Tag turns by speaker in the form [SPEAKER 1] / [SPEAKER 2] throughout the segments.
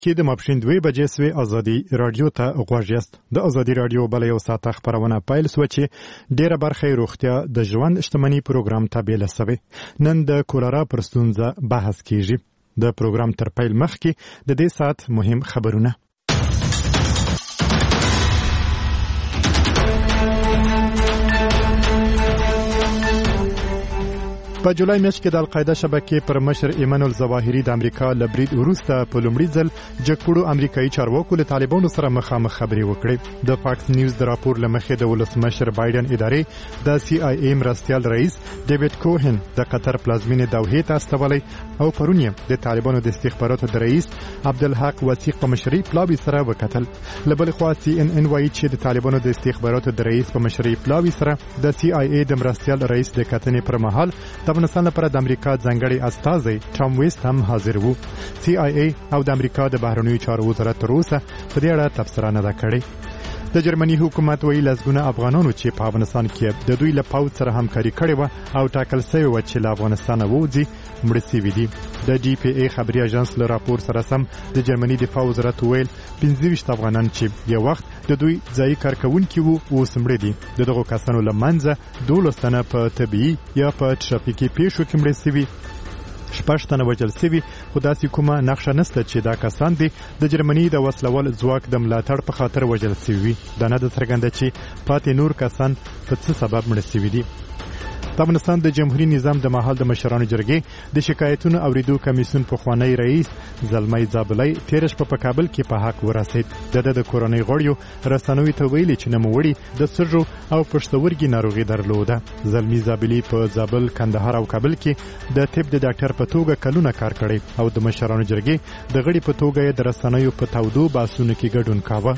[SPEAKER 1] کې د ماپښین 2 بجې سوی ازادي رادیو ته غوږ یاست. د ازادي رادیو بل یو ساعت خبرونه پیل سو چې ډیره برخه روغتیا د ژوند اجتماعي پروګرام تابع لسوي. نن د کولرا پر ستونزه بحث کیږي. د پروګرام تر پیل مخکې د دې ساعت مهم خبرونه. په جولای میاشت کې د القاعده شبکې پر مشر ایمن الظواهری د امریکا له برید وروسته په لومړي ځل جګپوړو امریکایي چارواکو له طالبانو سره مخامخ خبرې وکړې. د فاکس نیوز د راپور له مخې د ولسمشر بایدن ادارې د CIA مرستیال رئیس ډیوډ کوهن د قطر پلازمینې دوحې ته استولی او پرون یې د طالبانو د استخباراتو د رئیس عبدالحق وثیق په مشرۍ پلاوي سره وکتل. له بلې خوا CNN وایي چې د طالبانو د استخباراتو د رئیس په مشرۍ پلاوي سره د CIA د مرستیال رئیس د کتنې پر مهال د افغانستان لپاره د امریکا ځانګړي استازی ټام ویست هم حاضر وو. CIA او د امریکا د بهرنیو چارو وزارت تر اوسه په دې اړه تبصره نه ده کړې. د جرمني حکومت ویلي لسګونه افغانانو چې په افغانستان کې د دوی له پوځ سره همکاري کړې وه او ټاکل شوې وه چې له افغانستانه ووځي مړه سوي دي. د DPA خبري اژانس له راپور سره سم د جرمني دفاع وزارت ویل 25 افغانان چې یو وخت د دوی ځایي کارکونکي وو اوس مړه دي. دغه کسانو له منځه 12 تنه په طبيعي یا په ترافیکي پیښو کې مړه سوي، 6 تنه وژل سوي، خو داسې کومه نقشه نشته چې دا کسان دي د جرمني د وسلوال ځواک د ملاتړ په خاطر وژل سوي. دا نه ده څرګنده چې پاتې نور کسان په څه سبب مړه سوي دي. د افغانستان د جمهوریت نظام د مهال د مشرانو جرګې د شکایتونو اوریدو کمیسیون پخوانی رئیس زلمی زابلی تیر شپه په کابل کې په حق ورسید. د کورنۍ غړیو رسنوي ته ویلي چې نوموړي د سږو او پښتورګي ناروغي درلوده. زلمی زابلی په زابل، کندهار او کابل کې د طب د ډاکټر په توګه کلونه کار کړی او د مشرانو جرګې د غړي په توګه د رسنوي په تودو باسونو کې ګډون کاوه.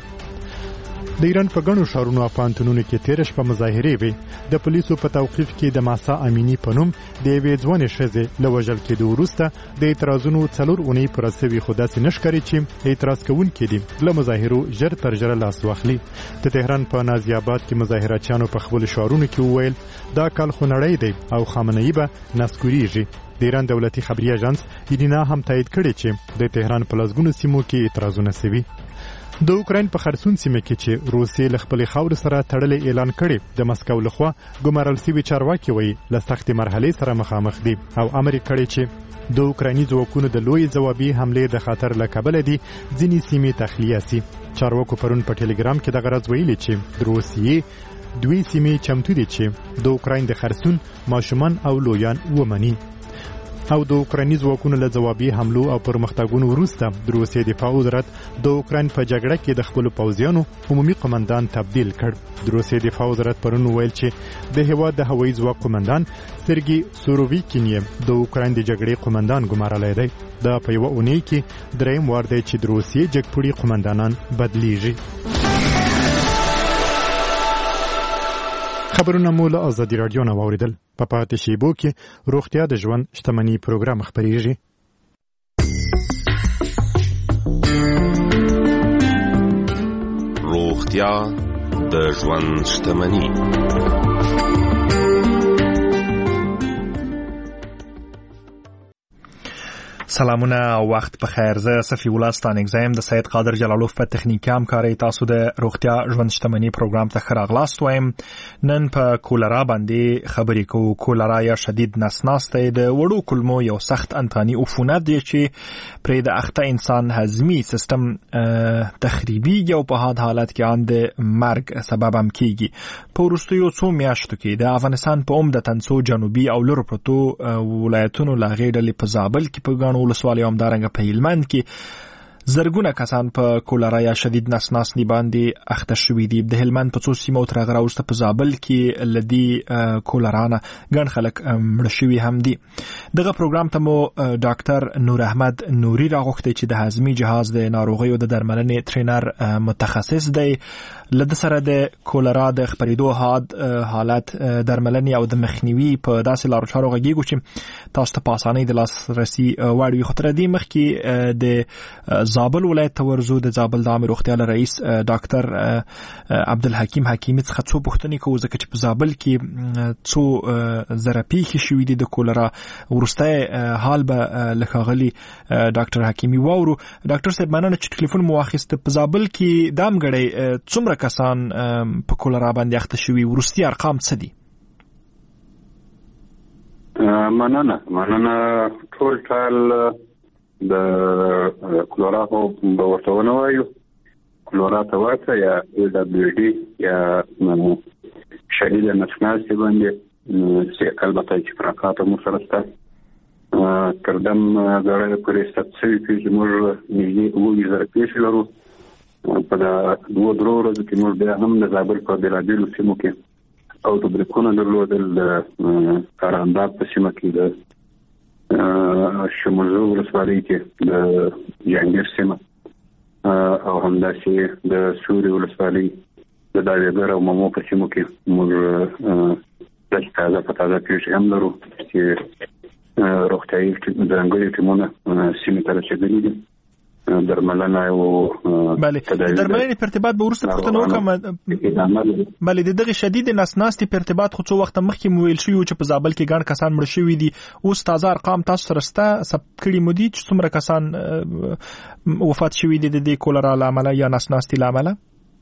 [SPEAKER 1] د ایران په ګڼو ښارونو او پوهنتونونو کې تیر شپه مظاهرې وې. د پولیسو په توقیف کې د ماسا امینی په نوم د یوې ځوانې ښځې له وژل کېدو وروسته د اعتراضونو 4 اونۍ پوره سوي، خو داسې نه ښکاري چې اعتراض کوونکي دي له مظاهرو ژر تر ژره لاس واخلي. د تهران په نازي آباد کې مظاهرچیانو په خپلو شعارونو کې وویل دا کال خو نړۍ دی او خامنه‌ای به نسکوریږي. د ایران دولتي خبري اژانس ایرینا هم تایید کړی چې د تهران په لسګونو سیمو کې اعتراضونه سوي. د اوکراین په خرسون سیمه کې چې روسیې له خپلې خاورې سره تړلې اعلان کړي، د مسکو لخوا ګمارل سوي چارواکي وایي له سختې مرحلې سره مخامخ دي او امر کړی چې د اوکرایني ځواکونو د لوی ځوابي حملې د خطر له کبله دي ځینې سیمې تخلیه سي. چارواکو پرون په ټلګرام کې دغه راز ویلي چې د روسیې 2 سیمې چمتو دي چې د اوکراین د خرسون ماشومان او لویان ومني. او د اوکرایني ځواکونو له ځوابي حملو او پرمختګونو وروسته د روسیې دفاع وزارت د اوکراین په جګړه کې د خپلو پوځیانو عمومي قومندان تبدیل کړ. د روسیې دفاع وزارت پرون ویل چې د هیواد د هوایي ځواک قومندان سرګي سوروویکین د اوکراین د جګړې قومندان ګمارلی دی. دا په یوه اونۍ کې دریم وار دی چې د روسیې جګپوړي قومندانان بدلیږي. خبرونه مو له ازادي رادیو نه واوریدل. په پاتې شیبو کې روغتیا د ژوند شتمنۍ پروګرام خبرېږي.
[SPEAKER 2] روغتیا د ژوند شتمنۍ.
[SPEAKER 3] سلامونه او وخت په خیر. زه صفی الله ستانګ زم د سید قادر جلالوف په تخنیکی همکاري تاسو د روغتیا ژوند شتمنۍ پروګرام ته خراغلاست وایم. نن په کولرا باندې خبرې کوو. کولرا یا شدید نسناسته د وړو کلمو یو سخت انتاني عفونت دی چې پرې د اخته انسان هضمي سیستم تخریبي او په حالت کې ان د مرګ سبب هم کیږي. په وروستیو څو میاشتو کې د افغانستان په عمدتاً څو جنوبي او لوړ پروتو ولایتونو لا غېډلې په زابل کې په ګڼو ولسوالۍ همدارنګه په هلمند کې زرګونه کسان په کولرا یا شدید نسناسني باندې اخته شوي دي. د هلمند په څو سیمو تر هغه وروسته په زابل کې لدی کولرا نه ګڼ خلک مړه شوي هم دي. دغه پروګرام ته مو ډاکټر نور احمد نوري راغوښتی چې د هضمي جهاز د ناروغیو د درملنې ټرینر متخصص دی. لده سره د کولرا د خپرېدو حالت درملنې او د مخنیوي په داسې لارو چارو غږیږو چې تاسو ته په اسانۍ د لاسرسي وړ وي. خو تر دې مخکې د زابل ولایت ته ورزو د زابل د عامه روغتیا رئیس ډاکټر عبدالحکیم حکیمی څخه څو پوښتنې کوو ځکه چې په زابل کې څو زره پیښې شوې دي د کولرا ورسته حال به لخغلی ډاکټر حکیمی وورو. ډاکټر صاحب مننه چې ټلیفون مو واخیست. په زابل کې دام غړي څومره کسان په کولرا باندې اخته شوي ورستي ارقام څه دي؟
[SPEAKER 4] مننه ټول د کولرا په ورته وایو کولرا ته ورته یا AWD یا شدید نسناسي باندې چې البته چې پراکاته مو سره ستا کردم غره پرې ستاسو چې موږ نږدې 2000 پیښې لرو په دا 2 ورځو کې موږ بیا هم د زابل په بلادیلو سیمو کې او د بریکونو درلودل کاراندا په سیمه کې د شموزو ولسوالۍ کې د جانګیر سیمه او همداسې د سوري ولسوالۍ د داویګر او ممو په سیمو کې موږ د تازه پیښې هم لرو چې روغتیايي ځانګړي ټیمونه سیمې ته رسېدلي دي. درملنه او
[SPEAKER 3] بله درملنې په ارتباط به ورسته پوښتنه وکړم. بله د دغه شدید نسناستي په ارتباط خو څو وخت مخکې مو ویل شوي چې په زابل کې ګڼ کسان مړه شوي دي. اوس تازه ارقام تاسو سره شته ثبت کړي مو دي چې څومره کسان وفات شوي دي د دې کولرا له امله یا نسناستي له امله؟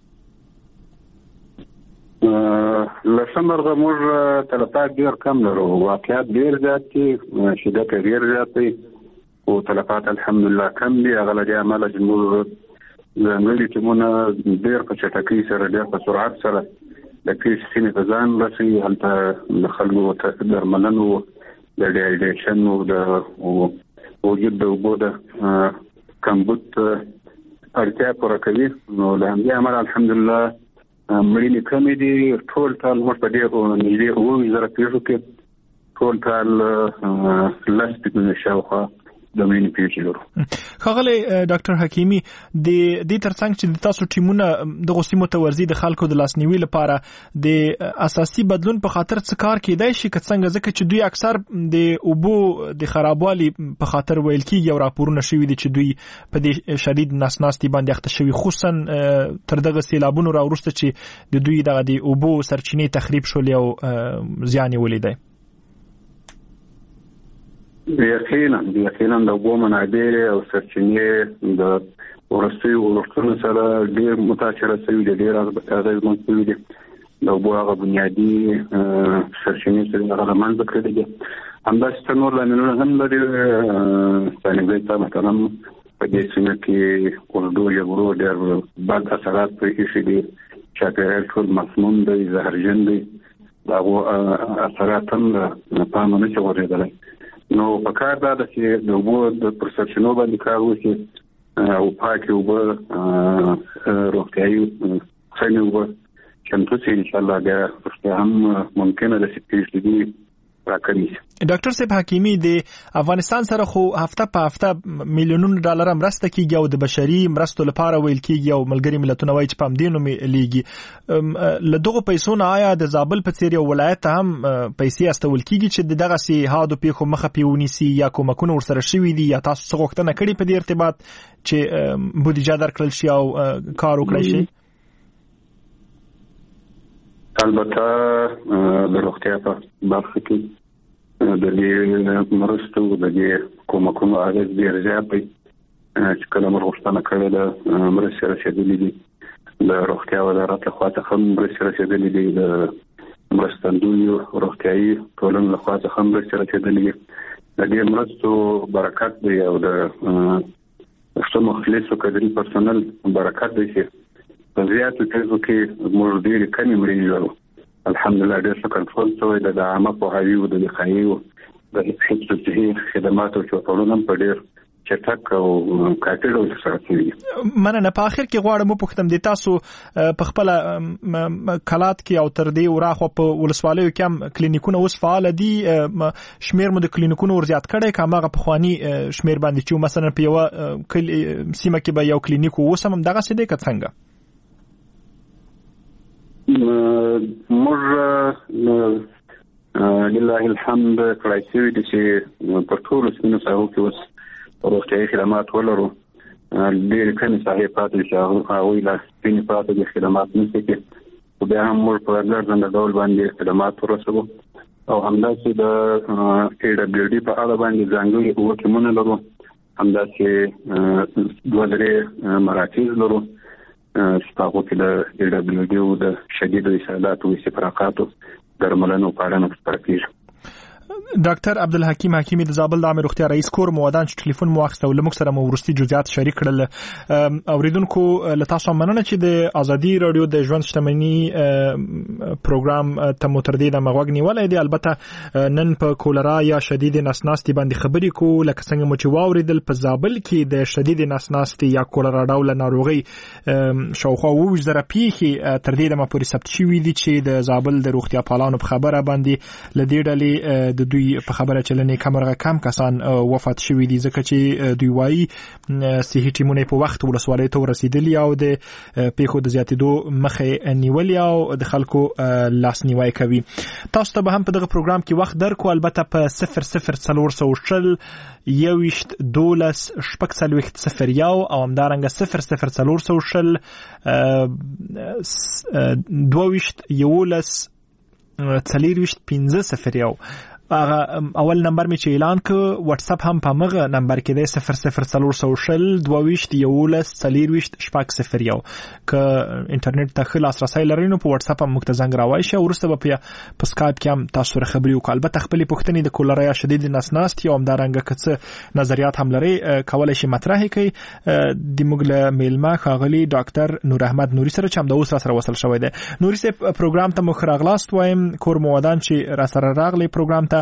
[SPEAKER 4] لسمرغه موږ تلفات ډېر کم لرو. واقعیت ډېر زیات دي، شدت ډېر زیات دی او تلفات الحمدلله کم دي. هغه له دې امله چې موږ ځانګړي ټیمونه ډېر په چټکۍ سره ډېر په سرعت سره د پیښې سیمې ته ځان رسوي. هلته د خلکو درملنو د ډیهایډریشن او د وجود د اوبو د کمبود اړتیا پوره کوي. نو له همدې امله الحمدلله مړینې کمې دي. ټول ټال موږ په دې نږدې 2000 پیښو کې ټول ټال لس پیښې شاوخوا د مینې پیښې لرو.
[SPEAKER 3] ښاغلی ډاکټر حکیمی د دې ترڅنګ چې د تاسو ټیمونه د غوسیمو تورزی د خلکو د لاسنیوي لپاره د اساسي بدلون په خاطر څه کار کېدای شي که څنګه ځکه چې دوی اکثر د اوبو د خرابوالي په خاطر ویل کېږي او راپورونه شوي دي چې دوی په دې شدید نسناستي باندې اخته شوي خصوصا تر دغه سیلابونو راوروسته چې د دوی دغه د اوبو سرچینې تخریب شولې او زیان یې ولیدی.
[SPEAKER 4] یقینا د اوبو منابع او سرچینې د ورستیو ورکړو سره ډېر متاثره شوي دي، ډېر اغېزمن شوي دي. د اوبو هغه بنیادي سرچینې چې هغه منځ کړي دي. همداسې نور لاملونه هم لري. ځانګړي ته مثلا په دې سیمه کې اردو جګړو ډېر بد اثرات پرې ایښي دي. چاپېریال ټول مسموم دی، زهرجن دی. د هغو اثرات هم له پامه نشي غورځېدلی. نو په کار دا ده چې د اوبو د پرسرچینو باندې کار وشي او پاکې اوبه روغتیايي سمې اوبه چمتو شي. انشاءالله بیا هم ممکنه ده چې پیښې دي راکمې شي.
[SPEAKER 3] ډاکټر صاحب حکیمی د افغانستان سره خو هفته په هفته میلیونونو ډالر مرسته کیږي او د بشري مرستو لپاره ویل کیږي او ملګری ملتونه وایي چې پام دینو لیږي. له دغه پیسو نه آیا د زابل په څیر یو ولایت هم پیسې استول کیږي چې دغه سي هادو پیښو مخه پیونیسي یا کومکونه ورسره شوي دي یا تاسو څه غوښتنه کړې په دې ارتباط چې بودیجه درکړل شي او کار وکړي شي؟
[SPEAKER 4] البته د روغتیا په برخه کې د دې مرستو د دې کومکونو اغېز ډېر زیات دی چې کله موږ غوښتنه کړې ده مرستې رسېدلې دي. د روغتیا وزارت لخوا څخه هم مرستې رسېدلې دي. د مرستندویو روغتیايي ټولنو لخوا څخه هم مرستې رسېدلې دي. د دې مرستو برکت دی او د څو مخلصو کډري پرسونل برکت دی چې په زیاتو پیښو کې موږ ډېرې کمې مړینې لرو. الحمدلله ډېر ښه کنټرول شوی دی. د عامه پوهاوي او د وقایي او د حفظ صحي خدماتو چوپړونه په ډېر چټک او کافي ډول سره شوي دي.
[SPEAKER 3] مننه. په آخر کې غواړم وپوښتم د تاسو په خپل کلات کې او تر دې وراخوا په ولسوالیو کې هم کلینیکونه اوس فعال دي. شمیر مو د کلینیکونو ورزیات کړی که هماغه پخواني شمیر باندې چې مثلا په یوه سیمه کې به یو کلینیک اوس هم دغسې دی که څنګه؟
[SPEAKER 4] موږ لله الحمد کړای شوي دي چې پر ټولو سیمو ساحو کې اوس روغتیايي خدمات ولرو. ډېر کم صاحب پاتې چې هغه لا سپین پاتې د خدمات نشي کې بیا هم موږ په ګرځنده ډول باندې خدمات ورسوو او همداسې د AWD په اړه باندې ځانګړي وکیلونه لرو همداسې 2-3 مراکز لرو ستاسو کې د AWD او د شدید اسهالاتو او استفراقاتو درملنه په اړه خبرې کیږي.
[SPEAKER 3] ډاکټر عبدالحکیم حکیمی د زابل د عامه روغتیا رئیس کور موادان چې ټلیفون مو واخیسته او لموږ سره مو ورستي جزئیات شریک کړل. اوریدونکو له تاسو مننه چې د ازادي رادیو د ژوند شتمنۍ پروګرام ته مو تر دې د مغوږ نیولای دی. البته نن په کولرا یا شدید نسناستي باندې خبرې کو لکه څنګه مو چې واوریدل په زابل کې د شدید نسناستي یا کولرا ډول ناروغي شاوخوا 20,000 پیښې تر دې د ما پورې ثبت شوې دي چې د زابل د روغتیا پالانو په خبره باندې لدې ډلې د دوی په خبره چلنې کمرغه کم کسان وفات شوي دي ځکه چې دوی وايي صحي ټیمونه په وخت ولسوالۍ ته ورسېدلي او د پیښو د زیاتېدو مخه نیولې او د خلکو لاسنیوي کوي. تاسو ته به هم په دغه پروګرام کې وخت درکو البته په 00400 یوشت 12 شپږ څلوېښت 01 او همدارنګه 00400 دوويشت 11 څلوېښت 1501 اول نمبر می چې اعلان ک واتس اپ هم په مغه نمبر کې دی 00400 دوويشت 11 څلوېښت 001 ک انټرنیټ ته خلاص رسای لري نو په واتس اپ هم مختزنګ راوای شي ورسته په سکایپ کې هم تاسو سره خبري وکړ. البته خپل پوښتنې د کولرا یا شدید نسناست یا هم دارنګ کڅ نظریات هم لري کولای شي مطرح کړي. د مغله میلما خاغلی ډاکټر نور احمد نوري سره چې هم د اوس سره وصل شوی دی. نوري سه پروګرام ته مخ راغلاست وایم کور موادان چې را سره راغلي پروګرام ته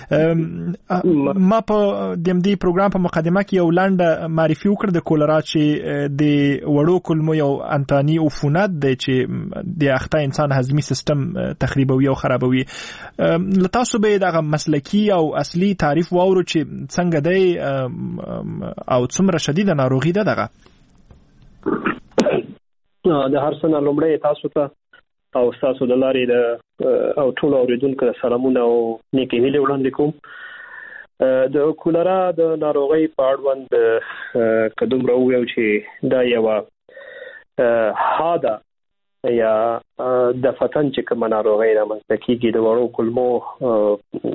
[SPEAKER 3] ما په دیم دی پروګرام په مقدمه کې یو لاند معرفي وکړ د کولرا چې د وړو کلمو یو انتانی عفونت دی چې د اخته انسان هضمي سیستم تخریبوي او خرابوي. لتاسو به دغه مسلکی او اصلي تعریف واورو چې څنګه دی او څومره شدید ناروغي ده دغه
[SPEAKER 5] د هر څه نه لومړی تاسو ته او تاسو د لارې د او ټول اوریدونکو سلامونه او نیکی هیله وړاندې کوم. د کولرا د ناروغي په اړوند قدم راویو چې دا یو حاده یا د فتن چې کوم ناروغي رامنځته کیږي د وړو کلمو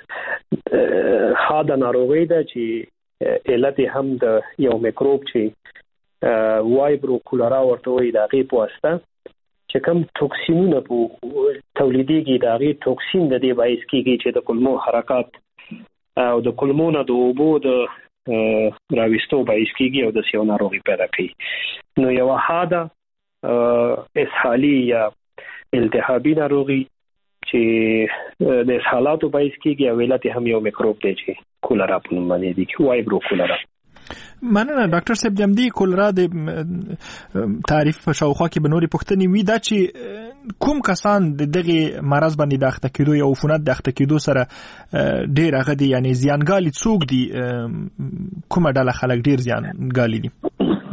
[SPEAKER 5] حاده ناروغي ده چې علت هم د یو میکروب چې وایبرو کولرا ورته وایي د غي په واسطه چې کوم توکسینونه په تولیدېږي دا غي توکسین د دې باعث کیږي چې د کلمو حرکات او د کلمو نه د اوبو د راويستو باعث کیږي او د سیو ناروغي پیدا کوي. نو یو حاده اسهالي یا التهابي ناروغي چې د اسهالاتو باعث کیږي او علت هم یو میکروب دی چې کولرا په نوم باندې دی وایبرو کولرا.
[SPEAKER 3] مننه ډاکټر صاحب جمدی کولرا د تعریف په شاوخوا کې بنوري پښتني وی دا چې کوم کسان دغه مرض باندې د اخته کېدو یا عفونت د اخته کېدو سره ډیر هغه دي یعنی زیانګالي څوک دي کومه ډله خلک ډیر زیانګالي دي؟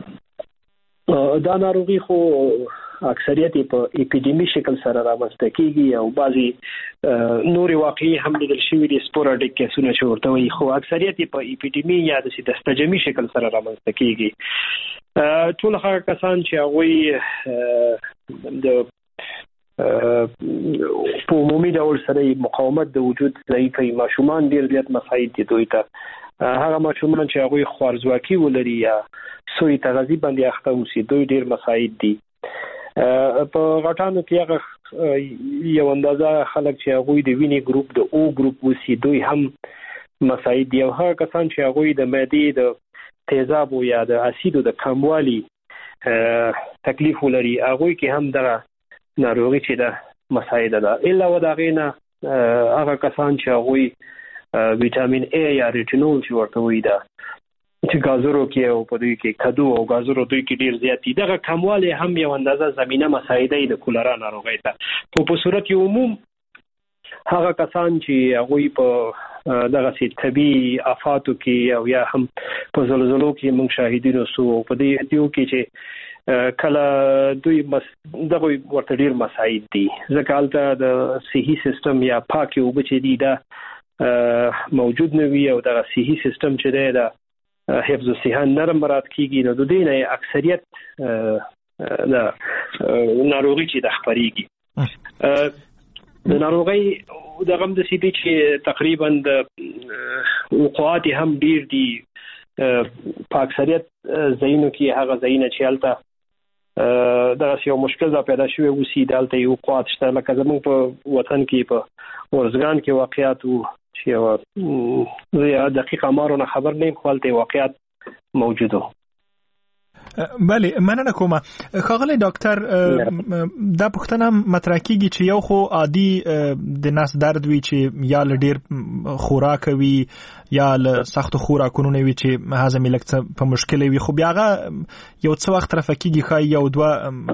[SPEAKER 5] دا ناروغي خو اکثریت په اپیډیمی شکل سره رامنځته کیږي او بعضی نوري واقعي هم لیدل شوی دي سپوراډیک کیسونه چې ورته وي خو اکثریت په اپیډیمی یا د دستجمی شکل سره رامنځته کیږي. ټول هغه کسان چې هغه د په عمومي ډول سره مقاومت د وجود ضعیفي ماشومان ډیر زیات مساعد دي دوی ته هغه ماشومان چې هغه خوارزواکي ولري یا سوی تغذیه باندې اخته اوسي دوی ډیر مساعد دي. په غټانو کې هغه یو اندازه خلک چې هغه د وینې ګروپ د او ګروپ وسی دوی هم مساعد دي او هغه کسان چې هغه د معدې د تیزاب یا د اسیدو د کموالي تکلیف ولري هغه کې هم د ناروغي چې د مساعد ده الا وداغینا هغه کسان چې هغه وټامین ای یا ریټینول چې ورته وي دا چې گازرو کې او په دوی کې کدو او گازرو دوی کې ډیر زیات دي دغه کمواله هم یو اندازه زمينه مساعده د کولرا ناروغي ته په صورت عموم هغه کسان چې هغه په دغه سي طبي آفاتو کې او یا هم په زلزلو کې موږ شاهدینو سو په دې دیو کې چې کله دوی دغه ورته ډیر مساعد دي ځکه البته د صحي سیستم یا پاکي او بچي دي دا موجود نه وي او دغه صحي سیستم چې دی دا حفظ الصحه نرم مراد کیږي نو د دې نه اکثریت د ناروغي چې د خبريږي د ناروغي د غم د سیدي چې تقریبا د وقوعات هم ډیر دي په اکثریت ځایونو کې هغه ځایونه چې هلته دا یو مشکل پیدا شوی وسی دلته یو وقوعات شته لکه زموږ په وطن کې په ورزګان کې واقعیت چې دقیق امارونه خبر نیم خپلته واقعیت موجوده.
[SPEAKER 3] بله مننه کوم ښاغلی ډاکټر دا پوښتنه مطرح کیږي چې یو خو عادي د نس درد وی چې یا ډیر خوراک وی یا سخت خوراکونه وی چې هضم لکه په مشکل وی خو بیا یو څه وخت رافقېږي خای یو دوه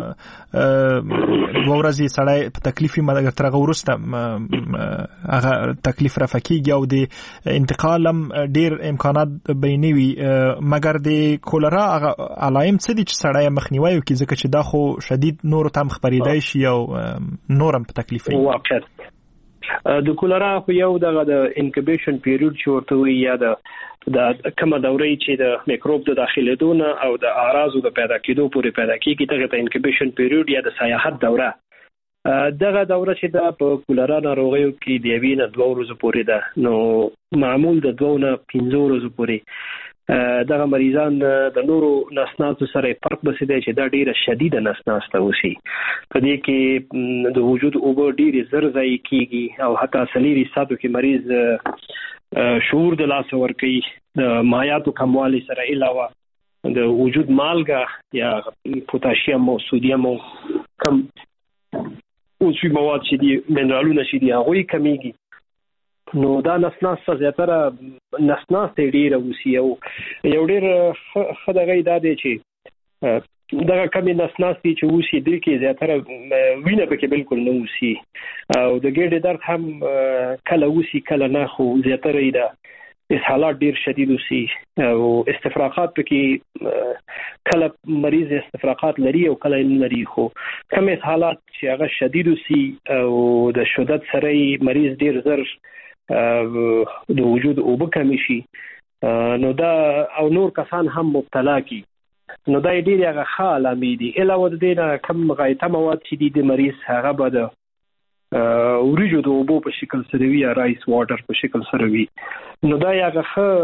[SPEAKER 3] ورځې سړی په تکلیفي مګر ترغه ورسته هغه تکلیف رافقېږي او د انتقال هم ډیر امکانات بینوي مګر د کولرا علایم څه دي چې سړی مخنیوي کوي ځکه چې دا خو شدید نور تم خبرېدای شي او نورم په تکلیف وي.
[SPEAKER 5] د کولرا خو یو دغه د انکوبیشن پیریود چې ورته وي یا د کومه دوره چې د میکروب د داخليدونه او د اعراضو د پیدا کېدو پورې پیدا کیږي دغه ته انکوبیشن پیریود یا د سیاحت دوره دغه دوره چې د کولرا ناروغیو کې د یوینه 2 ورځې پورې ده نو معمول د 2 نه 15 ورځې پورې دغه مریضان د نورو نسناسو سره فرق بسیده چې دا ډیره شدیده نسناسته وسی په دې کې د وجود اوبه ډیره زر ځای کیږي او حتی سلیری ساتو کې مریض شعور د لاس ور کوي د مایعاتو کموالی سره علاوه د وجود مالګه یا پوتاشیم او سودیم او کم اوسوي مواد چې دي منرالونه چې دي هغه کمیږي نو دا نسناس زیاتره نسناس ډیره وسی او یو ډیر خدای دا دی چې دا کمی نسناس چې وسی د کې زیاتره وینه پکې بالکل نه وسی او د ګډه درد هم کله وسی کله نه خو زیاتره دا اسهالات ډیر شدید وسی او استفراغات پکې کله مریض استفراغات لري او کله نه لري خو کم اسهالات چې هغه شدید وسی او د شدت سره مریض ډیر زر د وجود اوبه کمی شي نو دا او نور کسان هم مبتلا کی نو دا ډیر هغه حالامي دي علاوه د دې نه کم غایطه مواد چې دي د مریض هغه به د اوریجو د اوبو په شکل سره وي یا رایس واټر په شکل سره وي نو دا هغه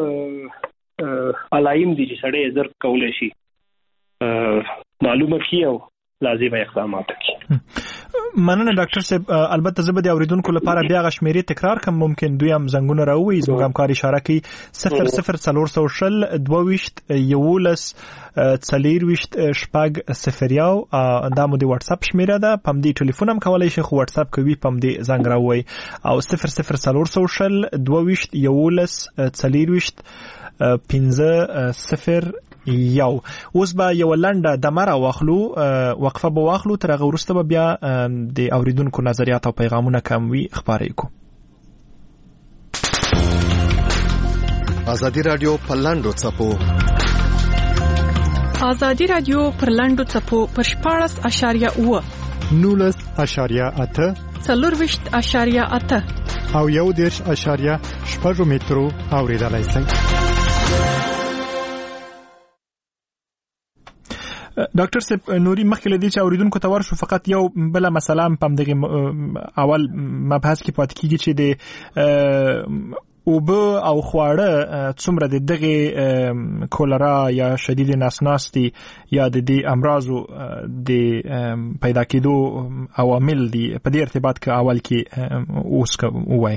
[SPEAKER 5] علایم دي چې سړی زر کولای شي معلومه کیو لازم اقدامات کوي.
[SPEAKER 3] مننه ډاکټر صاحب البته زه به د اوریدونکو لپاره بیا غشمیري تکرار کوم ممکن دوی هم زنګونه راوي زموږ همکار اشاره کوي 00400 22 11 شپږ 01 دا مو د واتس اپ شمیره ده پم دی ټلیفون هم کولای شي خو واتس اپ کوي پم دی زنګ راوي او 00400 22 11 15 یو اوس به یو لنډه دمره واخلو وقفه به واخلو تر هغه وروسته به بیا د اوریدونکو نظریات او پیغامونه کوم وي خبرې کو.
[SPEAKER 6] ازادي رادیو پرلاندو چپو
[SPEAKER 7] ازادي رادیو پرلاندو چپو پر 14.8 19.8
[SPEAKER 1] او 1.8 مترو اوریدلای شئ.
[SPEAKER 3] ډاکټر صاحب نوري مخکې لدی چې اوریدونکو ته ورشو فقط یو بل مسله پم دغه اول مبحث کې پات کیږي چې د اوبه او خواړه څومره د دغه کولرا یا شدید نسناستي یا د دې امراضو د پیدا کېدو عوامل دي په دې ارتباط کې اول کې اوس وای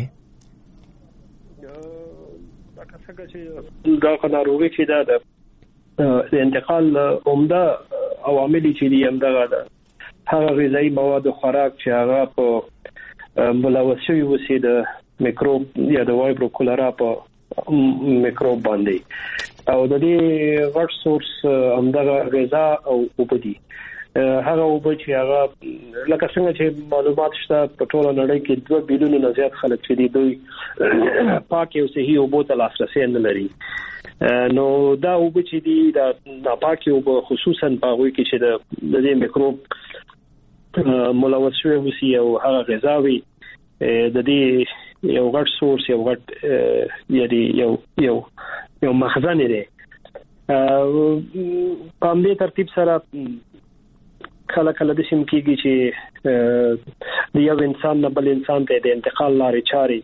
[SPEAKER 5] دا ناروغي چې دا د انتقال عمده عوامل چې دي هم دغه هغه غذایی مواد خوراک چې هغه په ملوث شوی وسی د میکروب یا د وایبرو کولرا په میکروب باندې او د دې غټ سورس هم دغه غذا او اوبه دي هغه اوبه چې هغه لکه څنګه چې معلومات شته په ټوله نړۍ کې 2 بیلیون نه زیات خلک چې دي دوی پاکي او صحي اوبو ته لاسرسي نه لري نو دا اوبه چې دي دا ناپاکي اوبه خصوصا په هغه کې چې د دې میکروب ملوث شوی وسی او هغه غذاوي د دې یو غټ سورس یو غټ یعنی یو مخزن دی په همدې ترتیب سره کله د شیم کېږي چې د یو انسان نه بل انسان ته د انتقال لارې چاري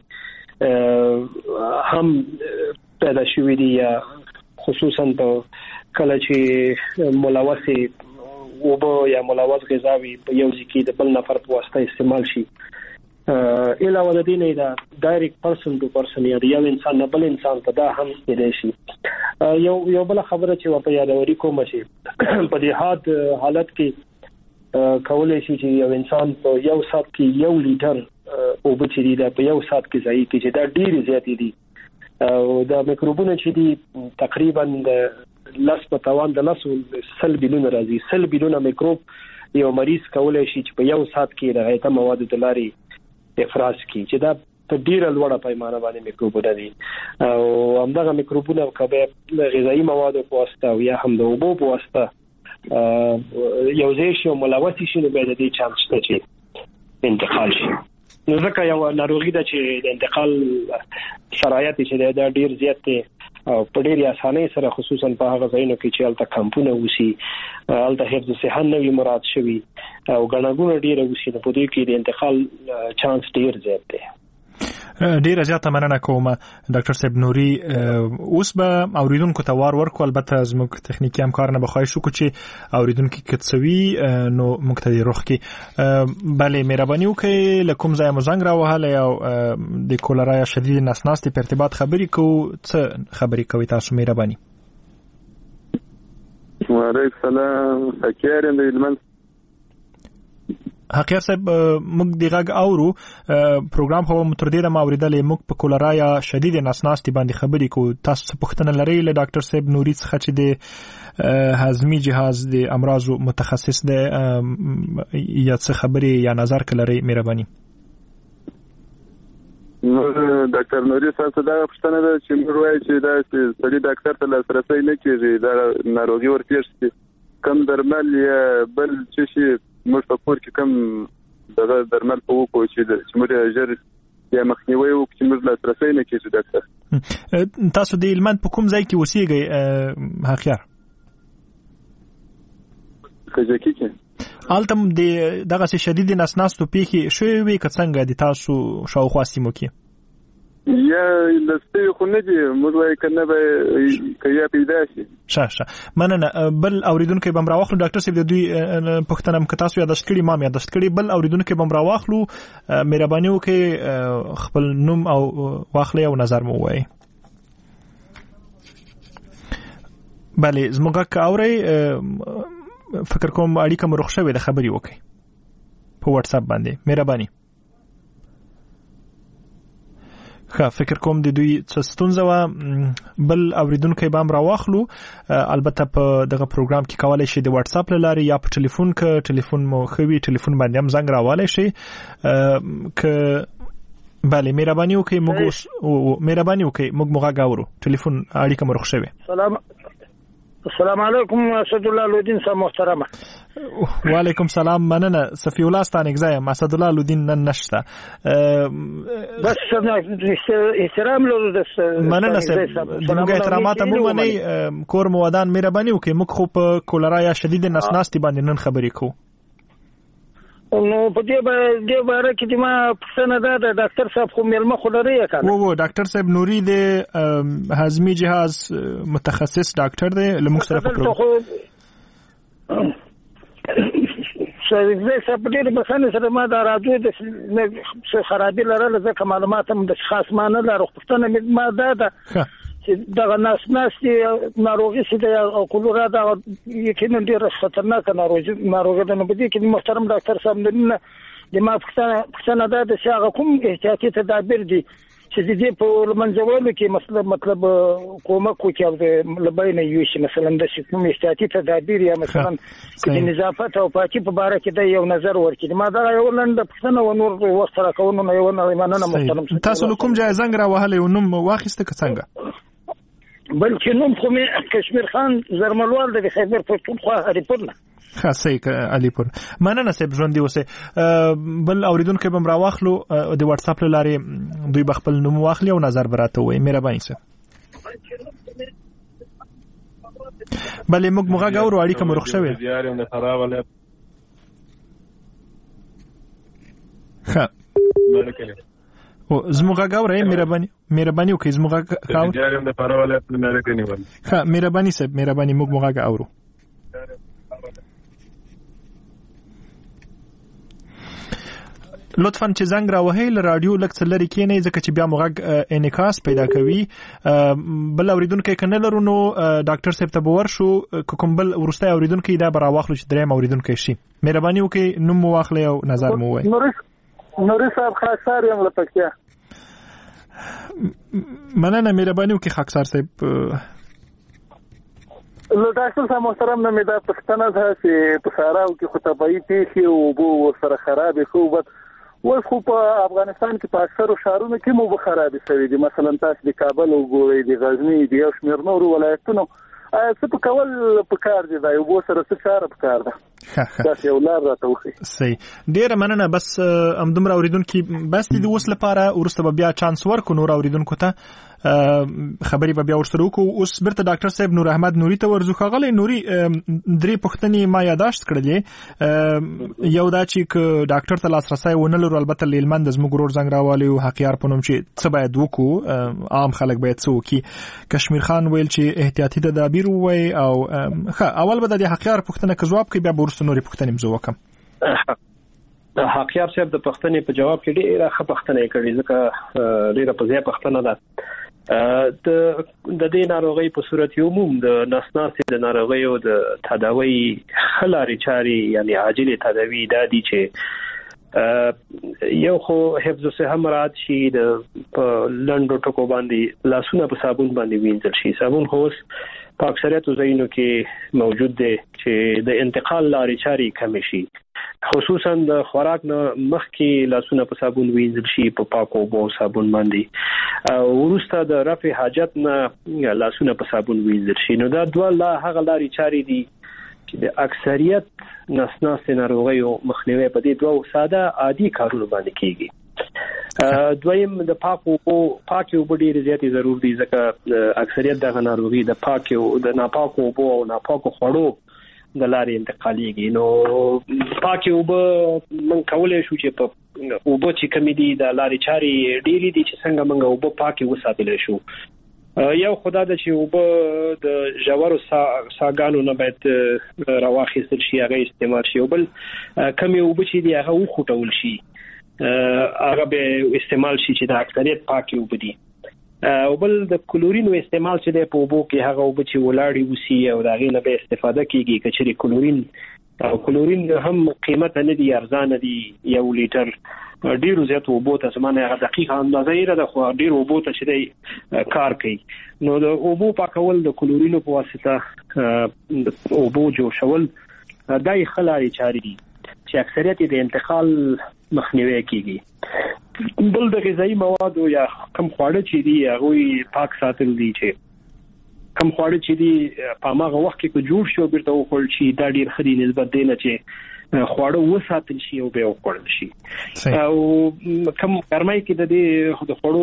[SPEAKER 5] هم پیدا شوې دي، یا خصوصا په کله چې ملوث اوبه یا ملوث غذاوي په یو ځکه د بل نفر په واسطه استعمال شي. علاوه د دې نه دا ډایرکټ پرسن ټو پرسن یا د یو انسان نه بل انسان ته دا هم کېدای شي. یو بل خبره چې په یادوري کوم شي په دې حالت کې کولای شي چې یو انسان په یو سات کې 1 لیټر اوبه چې دی په یو سات کې ځای کې چې دا ډیر زیات دي، او دا میکروبونه چې دي تقریبا د لاس په توان د لاس 100 بلیون راځي. 100 بلیون میکروب یو مریض کولای شي چې په یو سات کې د غیته موادو د لارې افراز کړي، چې دا په ډیره لوړه پیمانه باندې میکروبونه دي. او همدغه میکروبونه کبه غذایی موادو په واسطه او یا هم د اوبو په واسطه یو ځای شي او ملوث شي، نو به د دې چانس شته چې انتقال شي. نو ځکه یو ناروغي ده چې د انتقال شرایط چې دا ډیر زیات دي او په ډیره اسانۍ سره خصوصا په هغه ځایونو کې چې الته کمپونه وسی، الته حفظ صحت نوی مراد شوی او غناګونه ډیره وسی، په دې کې د انتقال چانس ډیر زیات دی.
[SPEAKER 3] ډیره زیاته مننه کوم ډاکټر صاحب نوري. اوس به اوریدونکو ته وار ورکول، البته زموږ تخنیکی همکار نه بخوای شو چې اوریدونکو کڅوي نو مقتدی روح کې bale مهرباني وکړئ لکم ځای مزنګ راوهاله او د کولرا شدید نسناستي په ارتباط خبرې کو څه خبرې کوي تاسو مهرباني؟
[SPEAKER 4] وعلیکم السلام حکیارم د علم
[SPEAKER 3] حقیقت صاحب موږ د غږ اورو پروګرام خو متردیده ما اوریدلې موږ په کولرا یا شدید نسناستي باندې خبرې کو. تاسو پوښتنه لرئ له ډاکټر صاحب نوري څخه چې د هضمي جهاز د امراضو متخصص دی یا څه خبرې یا نظر کړئ مهرباني؟
[SPEAKER 4] ډاکټر نوري تاسو دا پوښتنه ده چې موږ وایو چې دا سړي ډاکټر ته لاسرسي نه کیږي، دا ناروغي ورپېښ شي کم درمل یا بل څه شي موږ په کور کې کم دغه درمل په وکړو چې موږ ژر یا مخنیوي وکړو چې موږ لاسرسي نه کیږي. ډاکټر
[SPEAKER 3] تاسو د هلمند په کوم ځای کې اوسېږئ حقیار؟
[SPEAKER 4] کجکي کې.
[SPEAKER 3] هلته دغه شدید نسناستو پیښې شوې وي که څنګه د تاسو شاوخوا سیمو کې؟
[SPEAKER 4] یا لسته خو نه دي، موږ وایو کنه به کیا پیدا شي.
[SPEAKER 3] شه مننه. بل اوریدونکو بم راوخلو ډاکټر صاحب د دوی پښتنه م که تاسو یاداشت کړي ما یاداشت کړي، بل اوریدونکو بم راوخلو مهرباني وکړئ خپل نوم او واخلئ او نظر مو وایي. bale زموږ کا اوري فکر کوم اړیکه مرخ شوې د خبري وکړي په واتس اپ باندې مهرباني. فکر کوم د دوی څه ستونزه و. بل اوریدونکو به هم راواخلو، البته په دغه پروګرام کې کولای شي د واتس اپ لاري یا په ټلیفون کې ټلیفون مو خوي ټلیفون باندې هم زنګ راوالای شي ک bale مهرباني وکړئ موږ موږ غاورو ټلیفون اړیکه مرخ شوی.
[SPEAKER 6] السلام علیکم اسد الله لودین صاحب محترمه.
[SPEAKER 3] وعلیکم سلام مننه صفی الله ستانګ زایم اسد الله لودین نن نشته
[SPEAKER 6] بس احترام لرو د
[SPEAKER 3] مننه دغه احترامات مو منئ کور مو ودان مهرباني وکړئ موږ خو په کولرا یا شدید نسناستي باندې نن خبرې کوو.
[SPEAKER 6] نو په دې باره کې ما پوښتنه ده د ډاکټر صاحب خو مېلمه خو لري کنه؟
[SPEAKER 3] وو ډاکټر صاحب نوري د هضمي جهاز متخصص ډاکټر دی لموږ سره په پروګرام زه په دې بسنه سره ما دا راځو د خرابې لرله ځکه معلومات هم د خاص معنی لرو. پوښتنه ما ده چې دغه ناسناستي ناروغي چې د کولرا دا یقینا ډېره خطرناکه ناروغي ده. نو په دې کې محترم ډاکټر صاحب د ما پوښتنه ده چې هغه کوم احتیاطي تدابیر دي چې د دې په منځولو کې مطلب کومک کوي او لبینه یو شي مثلا د کوم احتیاطي تدابیر یا مثلا د نظافت او پاکي په اړه کې د یو نظر ورکړي. ما دا یو لنډ پوښتنه و نور وخت راکونه نه یو نه مننه محترم. تاسو کوم ځای زنګ راوهلې او نوم واخیسته که څنګه؟
[SPEAKER 6] بلکې نوم خو مې کشمیر خان زرملوال د خیبر پښتونخوا الیپور نه.
[SPEAKER 3] خاصه الیپور. مننه صاحب ژوند دی اوسه. بل اوریدونکو به راواخلو د واتس اپ لاري دوی بخپل نوم واخلي او نظر براته وي مهرباني صاحب. بلې موږ مغه غوړو اړیکه مرخ شوې ها او زموږه غوړې مهرباني وکړئ زموږه کاو
[SPEAKER 8] جارم د پرواله په مېره کې نیول
[SPEAKER 3] ها مهرباني موږ مغه غوړو لطفاً چې زنګ راوهې ل رادیو لکه لري کېنه ځکه چې بیا موږ انعکاس پیدا کوي بل اوریدونکو کنه لرو نو ډاکټر صاحب ته باور شو کوم بل ورسته اوریدونکو دا براواخلو چې درې اوریدونکو شي مهرباني وکړئ نوم واخلئ او نظر مو وایي
[SPEAKER 6] نوري صاحب خاصار یم لپاره
[SPEAKER 3] مننه مهرباني وکړئ خاصار صاحب
[SPEAKER 6] لو ډاکټر صاحب محترم نه مې دا پښتنه ده چې په ساراو کې خطبای پیښې او بو سره خرابې خو اوس خو په افغانستان کې په اکثرو ښارونو کې مو خرابې شوې دي مثلا تاسو د کابل او ګورې د غزنی د یو شمېر نورو ولایتونو څه په کول په کار دي دا یو بو سره څه کار په کار ده تاسو یو لار راټوخي
[SPEAKER 3] صحیح ډیر مننه بس امدمر اوریدونکو بس د اوس لپاره ورسته بیا چانس ورکو نور اوریدونکو ته خبري به بیا ورسره وکړو اوس برته ډاکټر صاحب نور احمد نوري ته ورزو خغلې نوري درې پښتني ما یاداشت کړلې یو دا چې ډاکټر ته لاسرسي ونلرو البته لیلمند زموږ ورور زنګ راوالي او حقیار پونم چې څه باید وکړو عام خلک باید څه وکړي کشمیر خان ویل چې احتیاطي تدابیر وای او اول به د حقیار پښتنه که جواب کوي بیا ورسره نوري پښتني مزو وکم
[SPEAKER 5] حقیار صاحب د پښتنې په جواب کې ډیره ښه پښتنه کړې ځکه ډیره په ځای پښتنه ده د دې ناروغي په صورت عموم د نسناسي د ناروغي او د تداوی خلاري چاري یعنی عاجل تداوی د دي چې یو خو حفظ صحه مراد شي د لندو ټکو باندې لاسونه په صابون باندې وینځل شي صابون هوس په اکثریت ځایونو کې موجود دی چې د انتقال لارې چاري کم شي خصوصا د خوراک نه مخکې لاسونه په صابون وینځل شي په پاکو اوبو صابون باندې ورسته د رفع حاجت نه لاسونه په صابون وینځل شي نو دا دوه لا هغه لارې چاري دي چې د اکثریت نسناس ناروغیو مخنیوي په دې دوه ساده عادي کارونو باندې کیږي دویم د پاکو ډېر زیاتې ضرور دي ځکه اکثریت د ناروغي د ناپاکو اوبو او ناپاکو خوړو د لارې انتقالېږي نو پاکي اوبه من کولای شو چې په اوبه چې کمی دي د لارې چاري ډېری دي چې څنګه موږ اوبه پاکي وساتل شو یو خدای د چې اوبه د ژورو ساګانو نه باید راواخیستل شي هغه استعمال شي بل کمی اوبه چې دی هغه وخټول شي هغه به استعمال شي چې د اکثریت پاکي اوبه دي او بل د کلورینو استعمال چې د پوبو کې هغه وب چې ولاړی وسی او دا غي نه به استفاده کیږي کچري کلورین هم قیمت نه دی ارزانه دی 1 لیټر ډیرو زیات وبو ته سمانه هغه دقیقه اندازه یې د خو ډیر وبو ته چې کار کوي نو د وبو پاکول د کلورینو په واسطه وبو جوړول دای خلاري چاري دي چې اکثریت د انتقال مخنیوي کیږي بل د غذایی موادو یا کم خواړه چې دي هغه پاک ساتل دي چې کم خواړه چې دي په هغه وخت کې جوړ شو بیرته وخورل شي دا ډیر خري نسبت دی نه چې خواړه وساتل شي او به وخورل شي او کم ګرمای کې د دې خواړو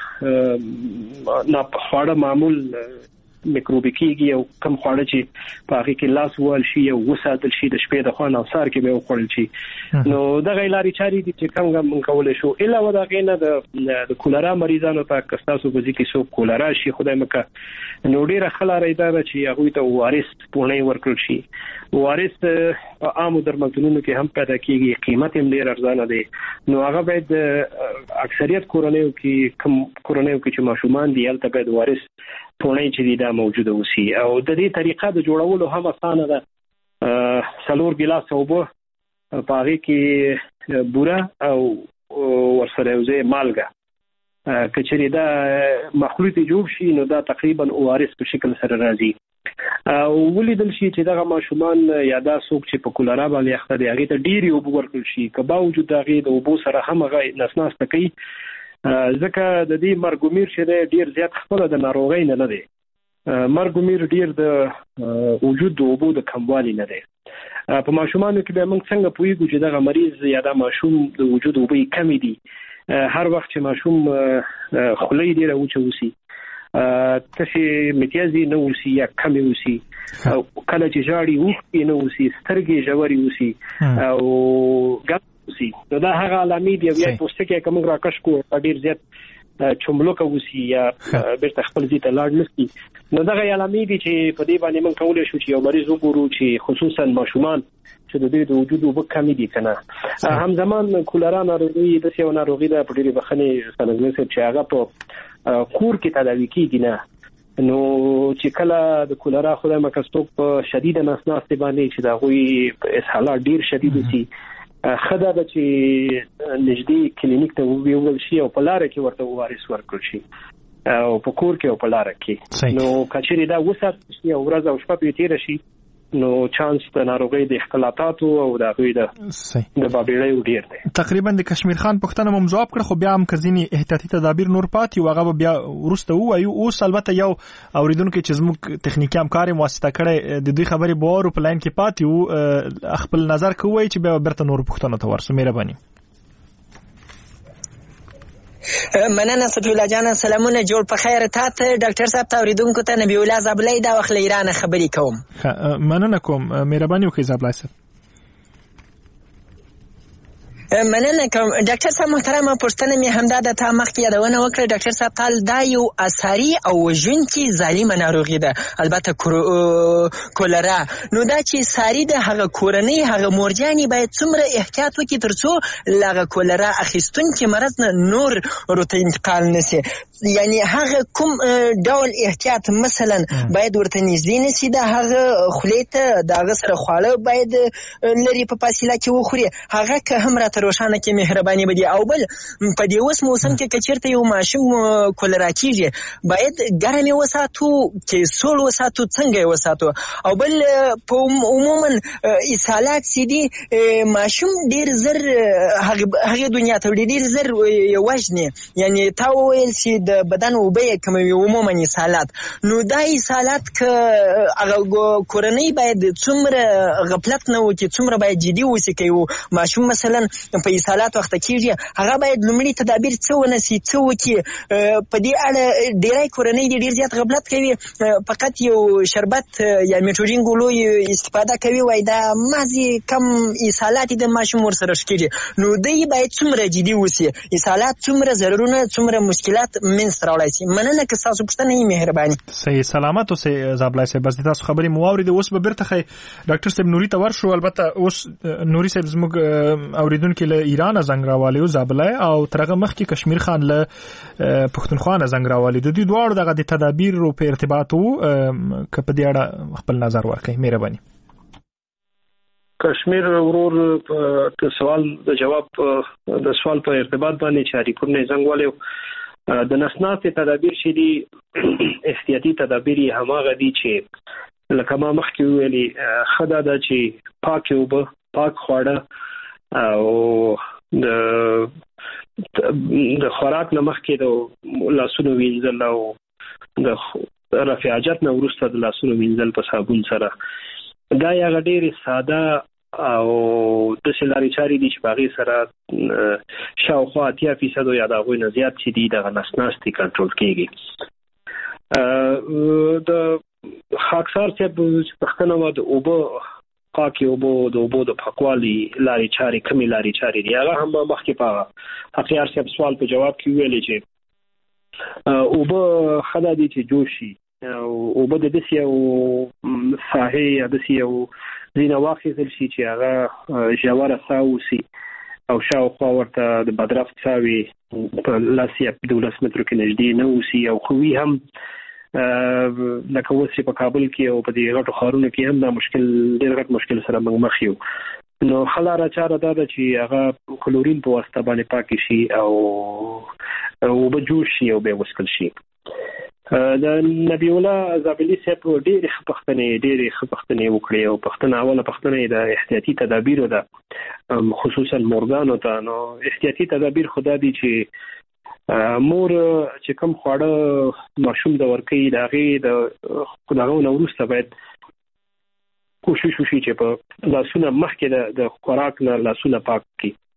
[SPEAKER 5] نه خواړه معمول میکروبیکي او کم خواړه چې په هغه کې لاس وال شي او وساتل شي د شپې د خوان او سار کې به وخورل شي نو د غیلاري چاري دي چې څنګه مونږ کولای شو الا ودا غینه د کولرا مریضانو ته کستاسو په ځکه سو کولرا شي خدای مکه نو ډیره خلاره اداره چې هغه ته وارث پونه ورکړل شي وارث عام درملتونونو کې هم پیدا کیږي قیمت هم ډیر ارزانه دي نو هغه باید اکثریت کورونیو کې چې ماشومان دي هلته باید وارث پونه چې دا موجوده وسی او د دې طریقه د جوړولو هم اسانه ده سلور ګلاس اوبه پاره کې بوره او ورسره یوځای مالګه کچري دا مخلوط جوړ شي نو دا تقریبا اوارس په شکل سره راځي او ولیدل شي چې دا ماشومان یا دا څوک چې په کولرا باندې اخته دی هغه ته ډیری اوبه ورکړل شي کبا وجود هغه د اوبو سره هم هغه نسناس تکي ځکه د دې مرګومیر چې ډیر زیات خپل د ناروغۍ نه دی مرګومیر ډیر د وجود د اوبو د کموالي نه دی په ماشومانو کې به موږ څنګه پوهیږو چې دا مریض یا دا ماشوم د وجود اوبو کمی دي هر وخت چې ماشوم خولې ډیره اوچوسی تشي متیازي نه وسی یا کم وسی او کله چې جاړي وخت نه وسی سترګې جوړي وسی او ګپ وسی دا هغه علامې دی بیا پوسټکه کوم راکش کو ډیر زیات چملوکه وسی یا بیرته خپل ځای ته لاړ نسی نو دا علامې دي چې په دې باندې من کولای شو چې یو مریض وګورو چې خصوصا ماشومان چې د دې د وجود وب کمی دي کنه هم زمان کولرا ناروغي د سیو ناروغي د پټيري بخنه سنګل چې هغه په کور کې تداوي کیږي نه نو چې کله د کولرا خدای مکستوب په شدید نسناست باندې چې دا غوي اسهالات ډیر شدید دي خدای د چې نږدې کلینیک ته ویول شي او په لار کې ورته وارث ورکړي شي او په کور کې او په لار کې نو کچېری دا وسات شي او ورځ او شپه په تیر شي نو چانس د ناروغي د اختلاطاتو او د غوي د بابیړې ډیر دی
[SPEAKER 3] تقریبا د کشمیر خان پښتنه مم جواب کړ خو بیا هم کزینی احتیاطي تدابیر نور پاتې او هغه بیا ورسته وایو او البته یو اوریدونکو چې زموږ تخنیکی همکاري واسطه کړي د دوی خبري بور په لاین کې پاتې او خپل نظر کوي چې بیا برته نور پښتنه ته ورسو مهرباني
[SPEAKER 9] مننه صفی الله جان سلامونه جوړ په خیر تاسو ډاکټر صاحب ته اوریدونکو ته نبی الله زابلای دا وخت ایران خبري کوم
[SPEAKER 3] مننه کوم مهرباني وکړئ زابلای صاحب
[SPEAKER 9] مننه کوم ډاکټر صاحب محترم پښتنه می همدا د تا مخ کې یادونه وکړه ډاکټر صاحب تعال دا یو اثري او وژونکي ظالم ناروغي ده البته کولرا نو دا چې ساری د هغه کورنۍ هغه مورجاني باید څومره احتیاط وکړي ترڅو لاغه کولرا اخیستونکي مرض نور ورته انتقال نشي یعنی هغه کوم ډول احتیاط مثلا باید ورته نږدې نشي دا هغه خلیته دا غسر خواړه باید لري په فاصله کې وخوري هغه که هم راته روشانه کې مهرباني بدی او بل په دې اوس موسم کې کچرته یو ماشوم کولرا کیږي باید ګرمي وساتو چې سول وساتو څنګه وساتو او بل په عموما اسهالات سیدي ماشوم ډیر زر هغه دنیا ته ډیر زر وژني یعنی تا ویل چې د بدن وبې کوم عموما اسهالات نو دا اسهالات ک هغه کورنۍ باید څومره غفلت نه وکړي څومره باید جدي وسی کوي ماشوم مثلا په اسهالات وخت کېږي هغه باید لومړی تدابیر څه ونسي څه وکړي په دې اړه ډیری کورنۍ ډیر زیات غفلت کوي فقط یو شربت یا میټروجین ګولو استفاده کوي وای دا مازی کم اسهالات د ماشوم ور سره شکېږي نو دوی باید څومره جدي وسی اسهالات څومره ضررونه څومره مشکلات من سره وړای شي مننه که تاسو پښتنه یې مهرباني
[SPEAKER 3] صحیح سلامت اوسې زابلای صاحب بس تاسو خبري موارد اوس به برته ډاکټر صاحب نوري ته ورشو البته اوس نوري صاحب زموږ اوریدونکو له ایران زنګ راوالي او زابلای او ترغه مخ کې کشمیر خان له پښتونخوا زنګ راوالي د دوی دواړو دغه د تدابیر او په ارتباط وو کپ دی اړه خپل نظر ورکړئ مهرباني
[SPEAKER 5] کشمیر ورور په سوال د جواب د سوال په ارتباط باندې چاري پورنه زنګ والي د نسناست تدابیر شې دي احتیاطي تدابیر هماغه دي چې لکه ما مخکې ویلي خدای دا چې پاک وب پاک خواړه او د خوراک نه مخکې د لاسونو وینځل او د رفع حاجت نه وروسته د لاسونو وینځل په صابون سره دا یو ډېر ساده او د سلاري چاري دي چې باغی سره شاوخوا 80% یا د غوي نه زیات چې دي د نسناستي کنټرول کیږي د خاکسار چې پښتنه و د اوبه پاکي اوبو د پاکوالي لاري چاري کمی لاري چاري دی هغه هم مخکې په اخیار صاحب سوال په جواب کې ویلي چې اوبه خدای دي چې جوشي او اوبه د دې یو ساحه یا د یو زینه واخیستل شي چې هغه جواره ساوسي او شاوخوا ورته د بدرفت ساوي په لاسي په 12 متر کې نږدې نه وسی او خوي هم لکه اوس په کابل کې او په دې غټو ښارونو کې هم دا مشکل ډېر غټ مشکل سره مخ یو نو خلاره چاره دا ده چې هغه کلورین په واسطه باندې پاک شي او به جوش شي او به وسکل شي د نبی الله زابلی صاحب ډېر خپختنې وکړي او پښتنه اوله پښتنه د احتیاطي تدابیر ده خصوصا مورګانو ته نو احتیاطي تدابیر خدا دي چې مور چې کوم خواړه ماشوم د ورکې داغه د خداغو نو ورسته باید کوشش وشي چې په لاسونه مخکې د خوراک نه لاسونه پاک کړي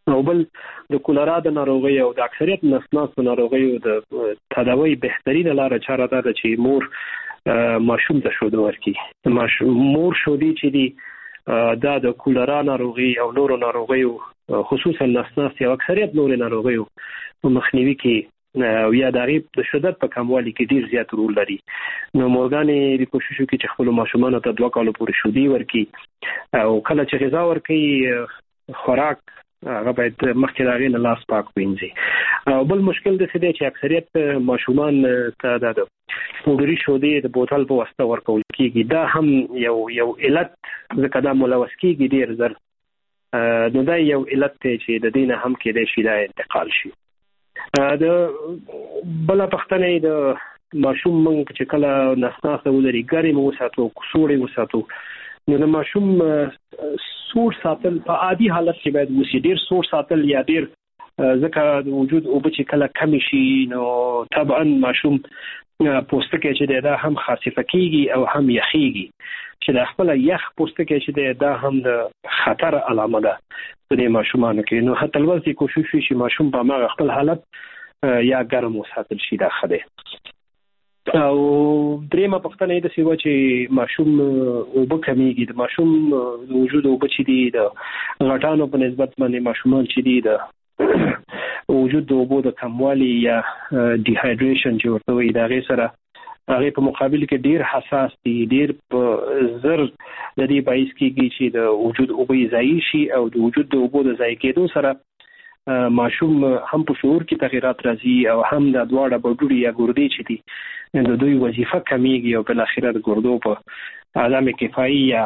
[SPEAKER 5] او بل د کولرا د ناروغي او د اکثریت نسناسو ناروغیو د تداوی بهترینه لاره چاره ده چې مور ماشوم ته شوده ورکړي. مور شودي چې دی دا د کولرا ناروغي او نورو ناروغیو خصوصا نسناس او اکثریت نورو ناروغیو په مخنیوي کې او یا د غیب د شدت په کموالي کې ډیر زیات رول لري. نو مورګانې د کوشش وکړي چې خپل ماشومان ته 2 کال پورې شودي ورکړي او کله چې غذا ورکړي خوراک هغه باید مخکې د هغې نه لاس پاک وینځي. او بل مشکل داسې دی چې اکثریت ماشومان ته د پوډري شودې د بوتل په واسطه ورکول کېږي. دا هم یو علت ځکه دا ملوث کېږي ډېر زر، نو دا یو علت دی چې د دې نه هم کېدای شي دا انتقال شي. د بله پوښتنه د ماشوم موږ چې کله نسناسه ولري ګرم وساتو کڅوړې وساتو، نو د ماشوم سور ساتل په عادي حالت کې باید وشي. ډیر سور ساتل یا ډیر ځکه د وجود اوبه چې کله کم شي نو طبعا ماشوم پوستکی چې دا هم خاصفه کیږي او هم یخیږي، چې د خپل یخ پوستکی چې دا هم د خطر علامه ده په دې ماشومانو کې. نو حتی الوځي کوشش وشي ماشوم په هغه خپل حالت یا ګرم وساتل شي دا خده. او درېمه پوښتنه یې د سیوا چې ماشوم اوبه کمیږي. د ماشوم د وجود اوبه چې دي د غټانو په نسبت باندې ماشومان چې دي د وجود د اوبو د کموالي یا ډیهایډریشن چې ورته وایي د هغې سره هغې په مقابل کې ډیر حساس دي، ډیر په زر د دې باعث کېږي چې د وجود اوبه ضایع شي او د وجود د اوبو د ضایع کېدو سره ماشوم هم په شعور کې تغیرات راځي او هم د دواړه بډوړي یا ګردې چې دي د دوی وظیفه کمیږي او بل اخره د ګردو په عدم کفایي یا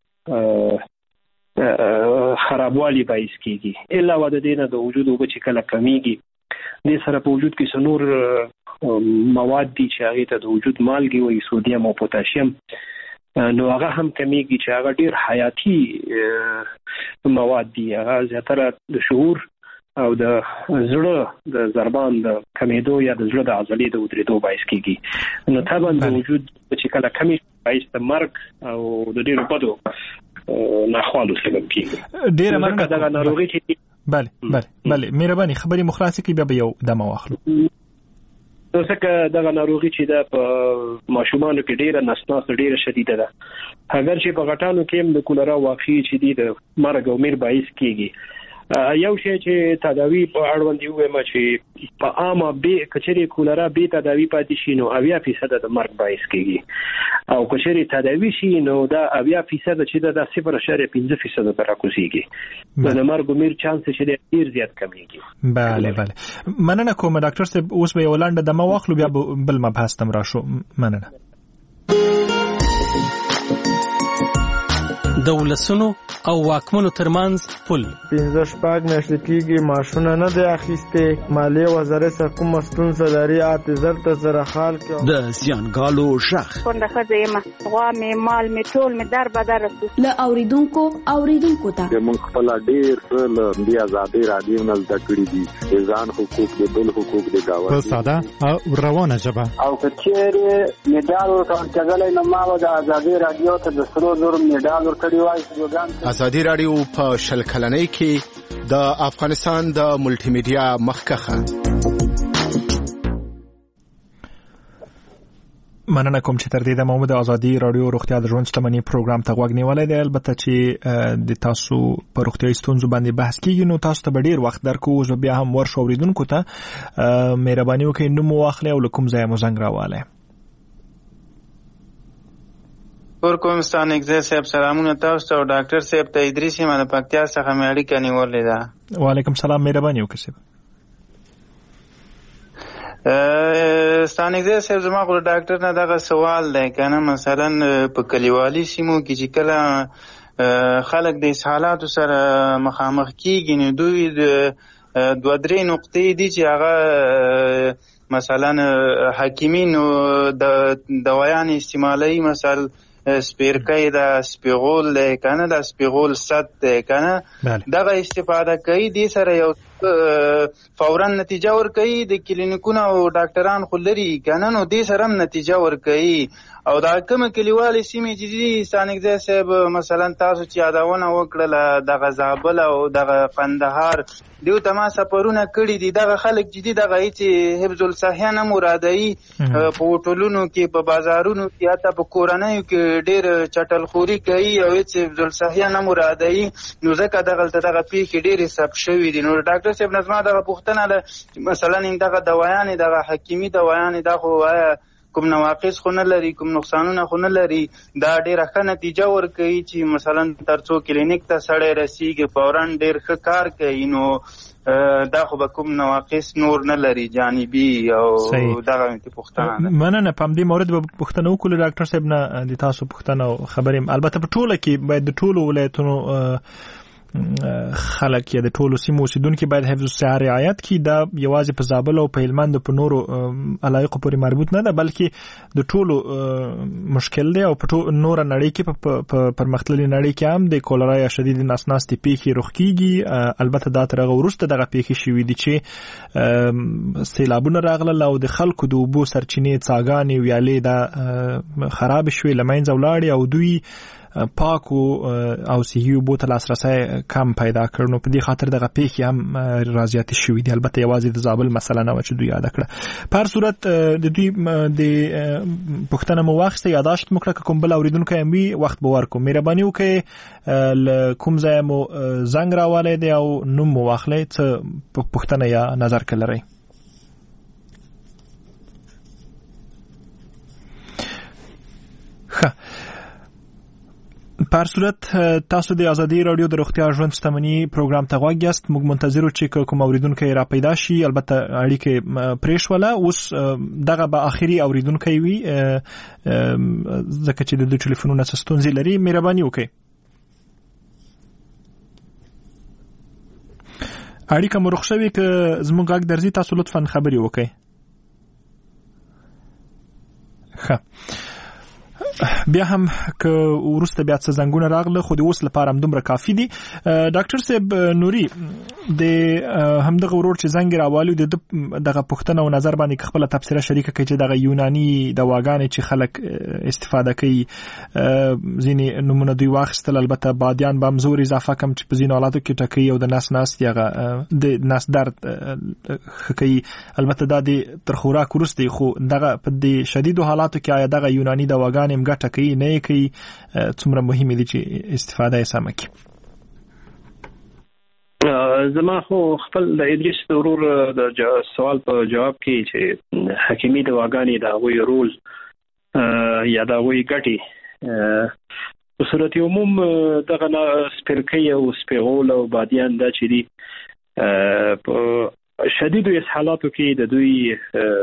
[SPEAKER 5] خرابوالي باعث کېږي. الا و د دې نه د وجود اوبه چې کله کمیږي دې سره په وجود کې څنور مواد دي چې هغې ته د وجود مالګې وایي، سودیم او پوتاشیم، نو هغه هم کمیږي چې هغه ډیر حیاتي مواد دي. هغه زیاتره د شعور او د زړه د ضربان د کمیدو یا د زړه د عضلې د ودرېدو باعث کېږي. نو طبعا د وجود چې کله کمی باعث د مرګ او د ډیرو بدو ناخوالو سبب کېږي.
[SPEAKER 3] ډیره مننه.
[SPEAKER 5] دغه ناروغي چې
[SPEAKER 3] بله مهرباني خبرې مخلاصې کړي بیا به یو دمه واخلو.
[SPEAKER 5] نو ځکه دغه ناروغي چې ده په ماشومانو کې ډیره نسناس ډیره شدیده ده، اگر چې په غټانو کې هم د کولرا واقعي چې دي د مرګ او میر باعث کېږي. یو شی چې تداوی په اړوند دی وایم چې په عامه به کچري کولرا به تداوی پاتې شي نو 80% د مرګ باعث کېږي، او کچري تداوی شي نو دا 80% چې د 0.5% ته راکوزيږي. د مرګ میر چانس چې ډیر زیات کمیږي.
[SPEAKER 3] بله مننه کوم ډاکټر صاحب. اوس به ولانډه د ما واخلو بیا بل مبحث تم راشو. مننه.
[SPEAKER 10] د ولسونو او واکمنو ترمنځ پل
[SPEAKER 11] 15 میاشتې کېږي ماشونه نه دی اخیسته. مالیه وزارت سره کوم ستونزه لري اعتذار ته سره حال کې
[SPEAKER 10] د زیانګالو شخ
[SPEAKER 12] څنګه خځه غوا می مال می ټول می در بدر رسو
[SPEAKER 13] ل اوریدونکو ته
[SPEAKER 14] موږ خپل ډیر ل بیا آزادي رادیو نل تکړی دي ځان حقوق د بل حقوق د گاوه
[SPEAKER 1] په ساده او روانه ژبه
[SPEAKER 15] او کچېره میډال ورکړل کېږي نو ما د آزادي رادیو ته د سرو زور میډال ورکړی وای.
[SPEAKER 16] آزادي رادیو په شل کلنۍ کې د افغانستان د ملټي میډیا مخکخه.
[SPEAKER 3] مننه کوم چې تر دې د محمد آزادي رادیو روغتیا د ژوند شتمنۍ پروګرام ته غوږ نیولای دی. البته چې د تاسو په روغتیايي ستونزو باندې بحث کیږي نو تاسو ته به ډیر وخت درکو. زه بیا هم ورشو اوریدونکو ته مهرباني وکړئ نوم واخلئ او کوم ځای مو زنګ راواله.
[SPEAKER 17] کوم ستانګزه صاحب سلامونه تاسو ته. ډاکټر صاحب ته ادریسي مده پکتیا څخه مې اړیکه نیولې ده.
[SPEAKER 3] وعلیکم سلام مهرباني وکړئ.
[SPEAKER 17] ستانګزه صاحب زما خو ډاکټر نه دغه سوال دی کنه، مثلا په کلیوالي سیمو کې چې کله خلک د حالاتو سره مخامخ کیږي نو دوی د 2-3 نقطې دي چې هغه مثلا حکیمینو د دوايان استعمالي مثلا سپیرکای دا سپیغول ده کنه، دا سپیغول ست ده کنه، دغه استفاده کوي. دې سره یو فورا نتیجه ور کوي. د کلینیکونو او ډاکټران خو لري کنه، نو دې سره هم نتیجه ور کوي. او دا کوم کلیوالي سیمې چې دي ستانکزی صاحب مثلا تاسو چې یادونه وکړله دغه زابل او دغه قندهار دیو ته ما سفرونه کړي دي دغه خلک چې دي دغه هیڅ حفظ الصحه نه مرادایي په هوټلونو کې په بازارونو کې حتی په کورنیو کې ډېر چټلخوري کوي او هیڅ حفظ الصحه نه مرادایي نو ځکه دغلته دغه پیښې ډېرې ثبت شوي دي. نو ډاکټر صاحب نه زما دغه پوښتنه ده مثلا دغه دوايانې دغه حکیمي دوايانې دا خو آیا کوم نواقص خو نه لري کوم نقصانونه خو نه لري دا ډېره ښه نتیجه ورکوي چې مثلا تر څو کلینیک ته سړی رسیږي فورا ډېر ښه کار کوي نو دا خو به کوم نواقص نور نه لري جانبي او دغه پوښتنه ده.
[SPEAKER 3] مننه په همدې مورد به پوښتنه وکړو ډاکټر صاحب نه د تاسو پوښتنه او خبرې البته په ټوله کې باید د ټولو ولایتونو خلک یا د ټولو سیمو اوسیدونکي باید حفظ الصحه رعایت کړي. دا یوازې په زابل او په هلمند په نورو علایقو پورې مربوط نه ده بلکې د ټولو مشکل دی او په نور نړۍ کې په پرمختللي نړۍ کې هم د کولرا یا شدید نس ناستي پیښې رخ کیږي. البته دا تر هغه وروسته دغه پیښې شوې دي چې سیلابونه راغلل او د خلکو د اوبو سرچینې څاګانې ویالې دا خراب شوې له منځه ولاړې او دوی پاکو او صحي اوبو ته لاسرسی کم پیدا کړ. نو په دې خاطر دغه پیښې هم راځي شوې دي. البته یوازې د زابل مسله نه و چې دوی یاد کړه. په هر صورت د دوی د پوښتنه مو واخیسته یاداشت مو کړه کوم بل اوریدونکی هم وي وخت به ورکړو. مهرباني وکړئ کوم ځای مو زنګ راوالی دی او نوم مو واخلئ څه پوښتنه یا نظر که لرئ. ښه په هر صورت تاسو د ازادي رادیو د روغتیا ژوند شتمنۍ پروګرام ته غوږ یاست. موږ منتظر یو چې کوم اوریدونکی را پیدا شي البته اړیکې پرېښوله اوس دغه به آخري اوریدونکی وي ځکه چې د دوی ټلیفونونه څه ستونزې لري. مهرباني وکړئ اړیکه مو رخ شوې که زموږ غږ درځي تاسو لطفا خبرې وکړئ. ښه بیا هم که ورسته بیا څه زنګونه راغله خو د اوس لپاره هم دومره کافي دي. ډاکټر صاحب نوري د همدغه ورور چې زنګ راوالي دغه پوښتنه او نظر باندې خپل تفسیره شریکه کوي چې دغه یوناني دواګانې چې خلک استفاده کوي ځینې نمونه دوی واخیستل البته بادیان به هم زور اضافه کم چې په ځینو حالاتو کې ټکوي او د نس ناستې هغه د نس درد ښه کوي. البته دا د تر خوراک وروسته خو دغه په د شدیدو حالاتو کې آیا دغه یوناني دواګانې ګټه کوي نه کوي څومره مهمه دي چې استفاده یې سمه کړي.
[SPEAKER 5] زما خو خپل د ادریس ضرور د سوال په جواب کې چې حکیمي دواګانې د هغوی رول یا د هغوی ګټې په صورت عموم دغه سپرکۍ او سپیغول او بادیان دا چې دي په شدیدو اسهالاتو کې د دوی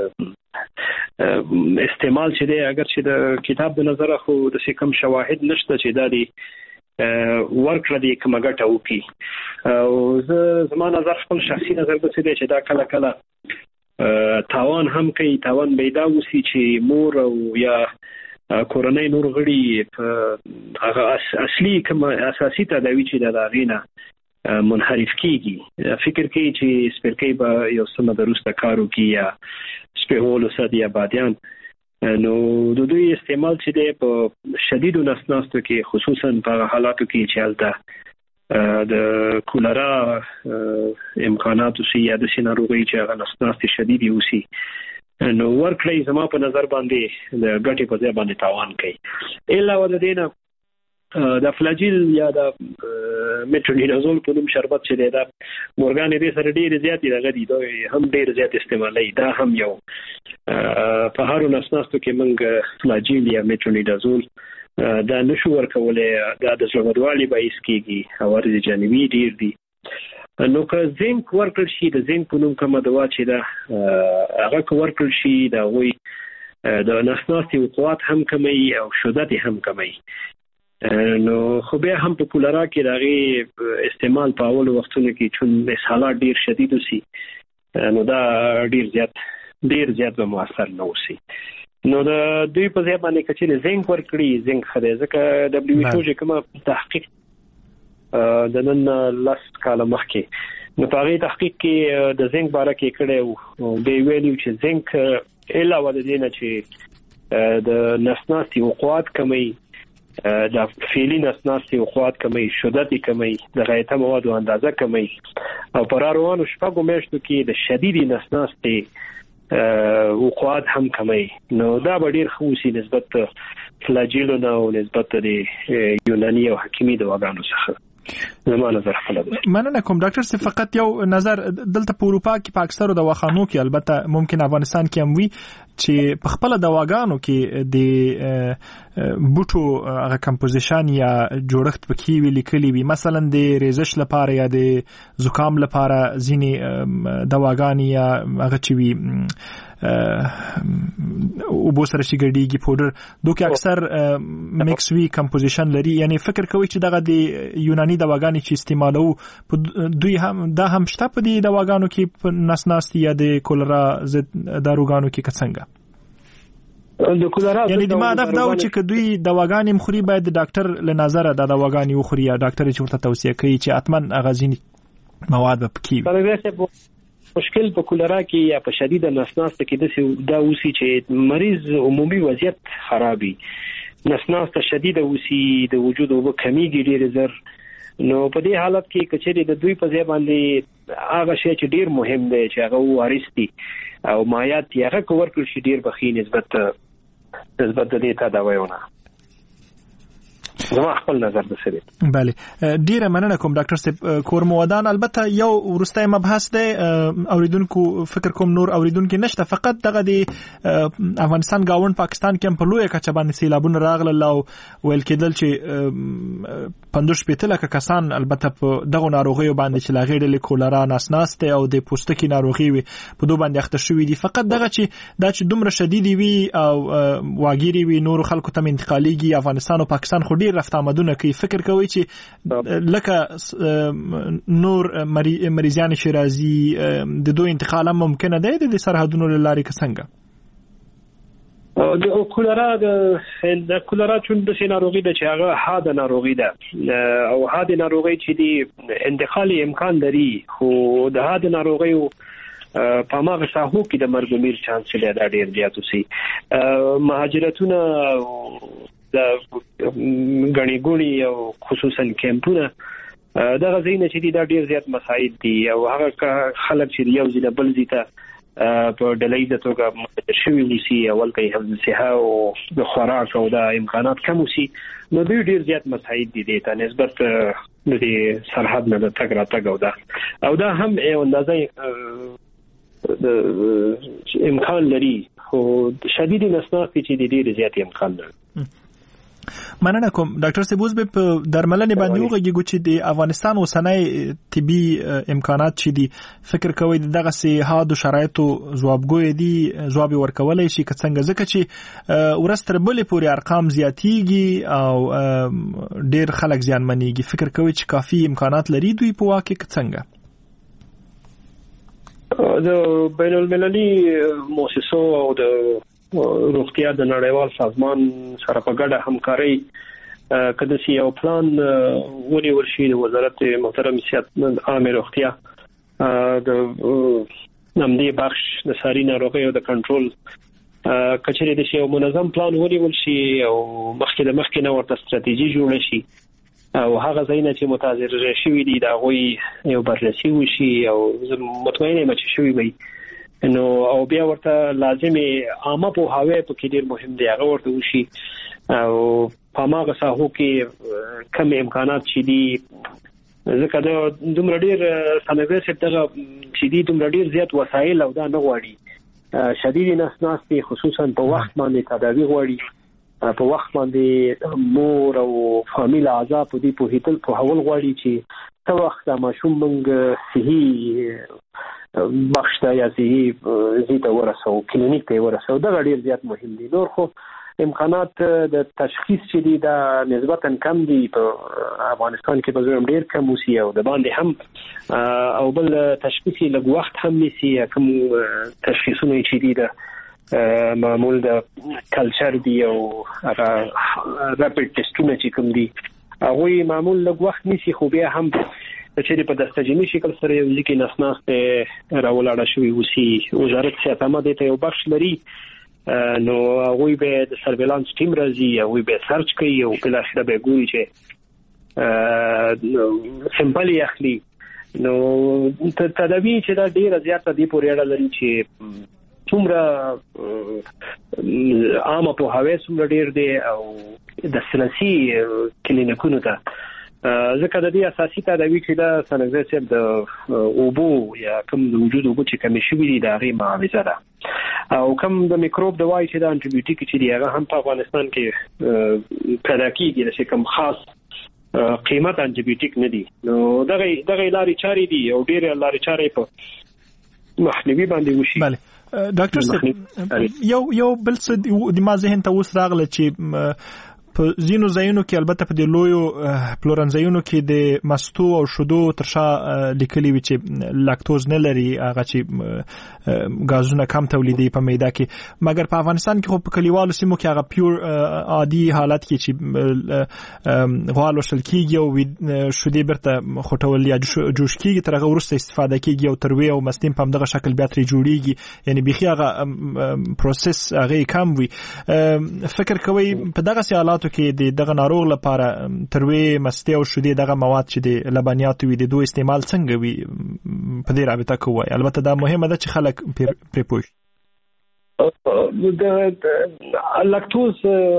[SPEAKER 5] استعمال چې دی اگر چې د کتاب د نظره خو د څه کم شواهد نشته چې دا دی ورکړه دی کومه ګټه وکړي. او زما نظر خپل شخصي نظر به څه دی چې دا کله کله تاوان هم کوي. تاوان پیدا وسی چې مور او یا کورنۍ نور غړي هغه اصلي کوم اساسي تداوی چې د غینه منحرف کیږي. فکر کوي چې سپرکۍ به یو څه دروسته کارو کی یا سپیغول وسد یا بادیان نو د دوی استعمال چې دی په شدیدو نسناستو کې خصوصا په حالاتو کې چې هلته د کولرا امکانات وسی یا د ناروغۍ چې هغه نسناستي شدیدي وسی نو ورکړی زما په نظر باندې د ګټې په ځای باندې تاوان کوي. علاوه د دې نه د فلاجیل یا د میټرونیدازول په نوم شربت چې دی دا مورګان دې سره ډېر زیات دغه دي دا هم ډېر زیات استعمالي. دا هم یو په هارو نسناستو کې موږ فلاجیل یا میټرونیدازول دا نشو ورکولای. دا د زړهدوالي باعث کیږي عوارض جانبي ډېر دي. نو که زینک ورکړل شي د زینک په نوم کومه دوا چې دا هغه که ورکړل شي دا وایي د نسناستي وقوعات هم کموي او شدت هم کموي. نو خو بیا هم په کولرا کې دغه استعمال په اول وختونو کې چون اسهالات ډیر شدید وسی نو دا ډیر زیات به موثر نه وسی. نو د دوی په ځای باندې کچې زنګ ورکړي زنګ خره ځکه دبليو ایچ او چې کوم تحقیق د نن لاس کاله مخکې نو په هغه تحقیق کې د زنګ باره کې کړي او د ویلیو چې زنګ علاوه د دې نه چې د نسناستي وقوعات کمی، د فعلی نسناستي وقوعات کمی، شدت کمی، د غایطه موادو اندازه کمی، او پر روانو شپږو میاشتو کې د شدیدي نسناستي وقوعات هم کمی. نو دا به ډیر خوشي نسبت فلاجیلونه او نسبت د یوناني او حکیمي دواګانو څخه. زما نظر خپل دی.
[SPEAKER 3] مننه کوم ډاکټر صاحب. فقط یو نظر دلته په اروپا کې په اکثرو دواخانو کې، البته ممکن افغانستان کې هم وي، چې په خپل دواګانو کې د بوټو هغه کمپوزیشن یا جوړښت پکې وی لیکلي وي، مثلا د ریزش لپاره یا د زکام لپاره ځینې دواګان یا هغه چې وي او بو سره شي ګډيږي پودر دوی اکثر میکس وی کمپوزیشن لري. یعنی فکر کوي چې دغه د یوناني دواګانې چې استعمالو دوی هم دا هم شته په دې دواګانو کې په نسناستي یا د کولرا ضد داروګانو کې څنګه
[SPEAKER 5] د کولرا
[SPEAKER 3] یعنی د ما هدف دا و چې دوی دواګانې مخوري باید د ډاکټر له نظر د دواګانې وخوري یا ډاکټر چې ورته توصیه کوي چې اتمن اغازینی مواد به پکې.
[SPEAKER 5] مشکل په کولرا کې یا په شدید نسناست کې دا اوسي چې مریض عمومي وضعیت خرابي، نسناست شدید اوسي، د وجود او کمیږي ډیر زر. نو په دې حالت کې کچېری د دوی په ځای باندې هغه شی چې ډیر مهم دی چې هغه وارثتي او مایات یې هغه کور کړی شي ډیر بخي نسبت د دې ته دا وایونه. زما خپل نظر د سره.
[SPEAKER 3] بله ډیره مننه کوم ډاکټر صاحب. کورمودان البته یو ورسته مبحث دی، اوریدونکو فکر کوم نور اوریدونکو نشته، فقط دغه د افغانستان گاوند پاکستان کې په لوی کچه باندې سیلابونه راغله او ویل کېدل چې 15 لک کسان البته په دغه ناروغیو باندې چې لاغېډل کولرا نسناسته او د پوستکي ناروغي وي په دوه باندې اخته شوې دي. فقط دغه چې دومره شدیدي وي او واګيري وي نور خلکو ته انتقاليږي. افغانستان او پاکستان خو ډیر رفت آمدونه کوي. فکر کوي چې لکه نور مریضان شیرازي د دوی انتقال هم ممکنه دی د سرحدونو لارې که څنګه؟
[SPEAKER 5] د کولرا چون د ناروغي د چې هغه حاده ناروغي ده او حاده ناروغي چې دی انتقالي امکان لري، خو د حاده ناروغي په ماغه ساحو کې د مرګ میر چانس دی دا ډیر زیات وسی. مهاجرتونه د غني ګونی او خصوصا کیمپونه دا غزینه چې دا ډیر زیات مساعد دي او هغه خلک چې یو ځله بل ځیته په ډلې د توګه شوی وسی اول کې هم صحه او د خوراک او د امکانات کم وسی، نو دوی ډیر زیات مساعد دي ته نسبت د سرحد نه د تګ راتګ او دا هم یو اندازې د امکان لري، خو شدید نسناستي چې ډیر زیات امکان لري.
[SPEAKER 3] مننه کوم ډاکټر صاحب. اوس به په درملنې باندې وګورئ چې د افغانستان اوسنۍ طبي امکانات چې دي فکر کوي دغه سي حادو شرایطو ځوابګوي دي، ځواب ورکولای شي که څنګه، ځکه چې ورستر بلې پورې ارقام زیاتیږي او ډیر خلک زیانمنېږي. فکر کوي چې کافي امکانات لري دوی په واقع کې څنګه؟
[SPEAKER 5] د بین المللي مؤسسو او د روغتیا د نړیوال سازمان سره په ګډه همکاري کده سی یو پلان ونیول شي د وزارت محترم صحت عامه روغتیا د نمدې بخش د ساري ناروغیو د کنټرول کچري د یو منظم پلان ونیول شي او مخکې نه ورته ستراتیژي جوړه شي او هغه ځایونه چې متاثر شوي دي دا غوي یو بررسي وشي او مطمئنه یم چې شوي وي. نو او بیا ورته لازمي عامه په هاوی په کې ډیر مهم دی هغه ورته وشي او په ماغه ساحو کې کم امکانات چې دي ځکه دا دومره ډیر سمګر سپټغه چې دي دومره ډیر زیات وسایل او دا نه غواړي شدید نسناستي خصوصا په وخت باندې تداوی غواړي په وخت باندې مور او فامیل اعضاء په دې په هیتل په حول غواړي چې څو وخت ماشوم منګ صحي بخشته یا زیاته ورسو کلینیک ته ورسو دا ډیر زیات مهم دي. نور خو امکانات د تشخیص چې دي دا نسبتا کم دي په افغانستان کې، په زوم ډیر کم وسی او د باندې هم او بل تشخیصي لږ وخت هم نسی کوم تشخیصونه چې دي د معمول د کلچر دی او راپیډ ټیسټونه چې کوم دي هغه معمول لږ وخت نسی، خو بیا هم چې په دستجنی شکل سره یو ځکه نسناست راولاړه شوی وسی. وزارت صحت عامه ته یو بخش لري نو هغه به د سرویلانس ټیم راځي او به سرچ کوي او بل اخر به ګوري چې سمپل اخلي نو تدابیر چې دا ډیره زیاته دی پورې اړه لري چې څومره عامه په هوا څومره ډیر دی او د سلسي کلینیکونو ته ځکه د دې اساسي تدابیر چې دا څنګه چې د اوبو یا کوم د وجود اوبو چې کمی شوی دی دا غي معاوضه ده او کوم د میکروب دوايي چې د انټي بیوټیک چې دی هغه هم په افغانستان کې پیدا کیږي چې کوم خاص قیمت انټي بیوټیک نه دی نو دغه لارې چارې دي او ډېر لارې چارې په مخنیوي باندې وشي.
[SPEAKER 3] بله ډاکټر صاحب یو بل څه د ما ذهن ته اوس راغله چې په زینو ځایونو کې البته په د لویو پلورنځایونو کې د مستو او شودو ترشا لیکلي وي چې لاکتوز نه لري هغه چې غازونه کم تولیدي په میده کې مګر په افغانستان کې خو په کلیوالو سیمو کې هغه پیور عادي حالت کې چې غوالو شل کېږي او شودې برته خټول یا جوش کېږي تر هغه وروسته استفاده کېږي او تروي او مستیم په همدغه شکل بیا ترې جوړیږي یعنی بيخي هغه پروسس هغه کم وي. فکر کوي په دغه حالاتو کې دغه ناروغ لپاره تروي مستي او شودې دغه مواد چې د لبنیات وي د دوی استعمال څنګه وي په دې رابطه کوي البته دا مهمه ده چې خلک پرې پوه شي.
[SPEAKER 5] د لاکتوز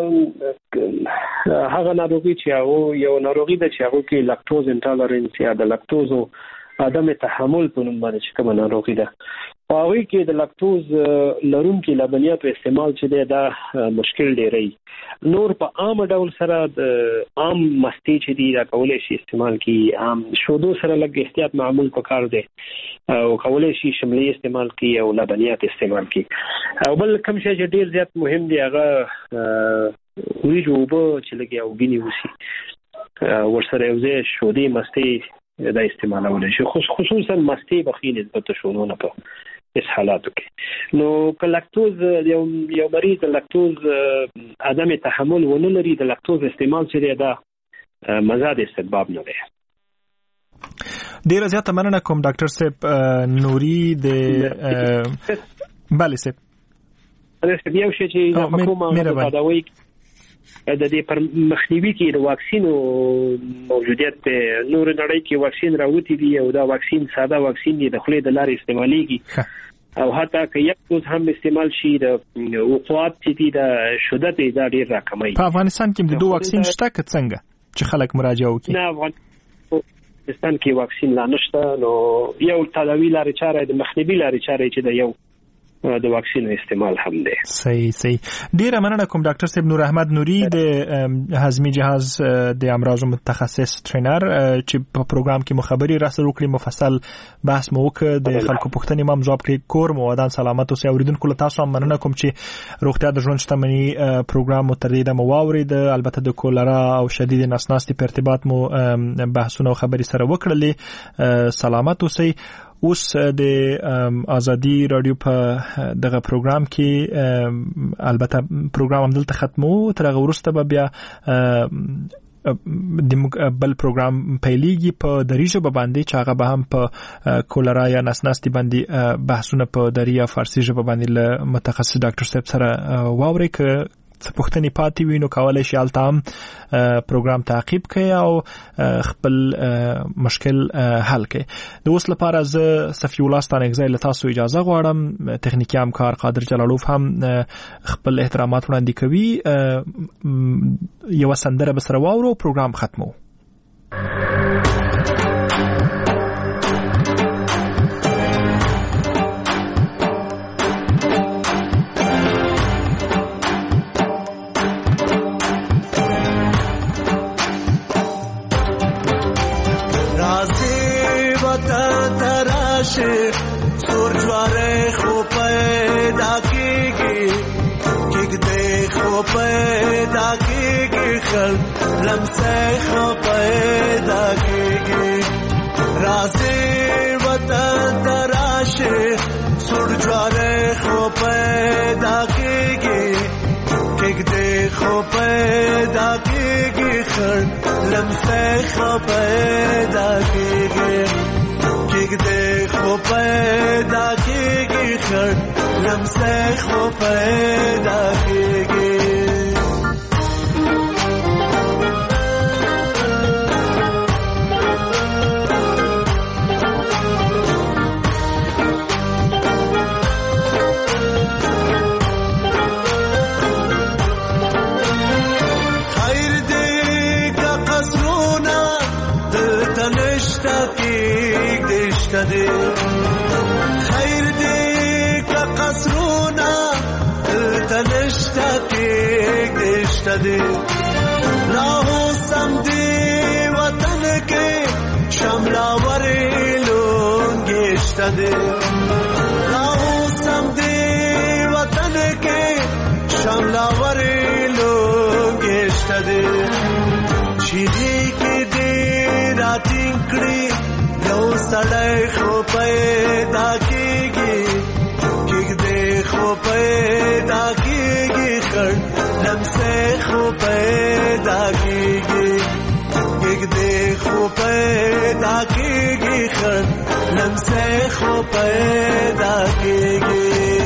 [SPEAKER 5] هغه ناروغي چې یو ناروغي ده چې هغه کې لاکتوز انټالرنس یا د لاکتوز عدم تحمل په نوم باندې چې کوم ناروغي ده هغه کې د لاکتوز لرونکي لبنیات استعمال چې دا مشکل ډیری نور په عام ډول سره د عام مستی چې دی دا کولای شي استعمال کی عام شودو سره لږ احتیاط معمول پکار دی او کولای شي شملي استعمال کی او لبنیات استعمال کی او بل کوم شی چې ډیر زیات مهم دی هغه ویجوبه چې لګي او بینی وسی ورسره یو ځای شودي مستی دا استعمالول شي خصوصا مستی بخي نسبت شونونه په اس حالاتو کې نو لاکتوز یو مریض لاکتوز عدم تحمل ونه لري د لاکتوز استعمال چې دا مزاد استباب نه دی.
[SPEAKER 3] ډیره زیاته مننه کوم ډاکټر صاحب نوري د بله صاحب
[SPEAKER 5] یو شی چې حکومت د دوی د دې پر مخنیوي کې د واکسینو موجودیت نور نړۍ کې واکسین راوتی دی او دا واکسین ساده واکسین دی د خلې د لارې استعماليږي او حتی که یک دوز هم استعمال شي د وقوعات چې د شدت دا ډیر راکمي.
[SPEAKER 3] په افغانستان کې د دوه واکسین شته که څنګه چې خلک مراجعه وکړي؟
[SPEAKER 5] نه افغانستان کې واکسین لا نشته نو یو تداوی لارې چارې د مخنیوي لارې چارې چې د یو د واکسین استعمال هم دی.
[SPEAKER 3] صحیح ډیره مننه کوم ډاکټر صاحب نور احمد نوري د هضمي جهاز د امراض متخصص ټرینر چې په پروګرام کې مخبري راسره وکړي مفصل بحث مو وکړ د خلکو پوښتنې مم جواب کړي کور مو ودان سلامت اوسئ اوریدونکو له تاسو هم مننه کوم چې روغتیا د ژوند شتمنۍ پروګرام مو تر دې دمه واورید البته د کولرا او شدید نسناستي په ارتباط مو بحثونه او خبري سره وکړلې سلامت اوسئ. اوس د ازادي رادیو په دغه پروګرام کې البته پروګرام هم دلته ختمو تر هغه وروسته به بیا د بل پروګرام پیلېږي په دری ژبه باندې چې هغه به هم په کولرا یا نسناستي باندې بحثونه په دری یا فارسي ژبه باندې له متخصص ډاکټر صاحب سره واوري که پوښتنې پاتې وي نو کولای شي هلته هم پروګرام تعقیب کړئ او خپل مشکل حل کړئ. د اوس لپاره زه صفي الله ستانکزی له تاسو اجازه غواړم. تخنیکي همکار قادر جلالوف هم خپل احترامات وړاندې کوي. یو سندره به سره واورو پروګرام ختمو.
[SPEAKER 18] سورجواره خو پیدا کیږي کېږي خو پیدا کیږي خل لمسه خو پیدا کیږي راځي وطن تراشه سورجواره خو پیدا کیږي کېږي خو پیدا کیږي خل لمسه خو پیدا کیږي خو پیدا کیږي خړ لمسه خو پیدا نشتا کېږدې شته دی خیر دی که قصرونه دلته نشتا کېږدې شته دی راوستم دې وطن کې شملاورې لونګې شته دی راوستم دې وطن کې شملاورې لونګې شته دی شیدې کې دې راټینګ کړي یو سړی خو پیدا کېږي کېږدې خو پیدا کېږي خړ لمسې خو پیدا کېږي کېږدې خو پیدا کېږي خړ لمسې خو پیدا کېږي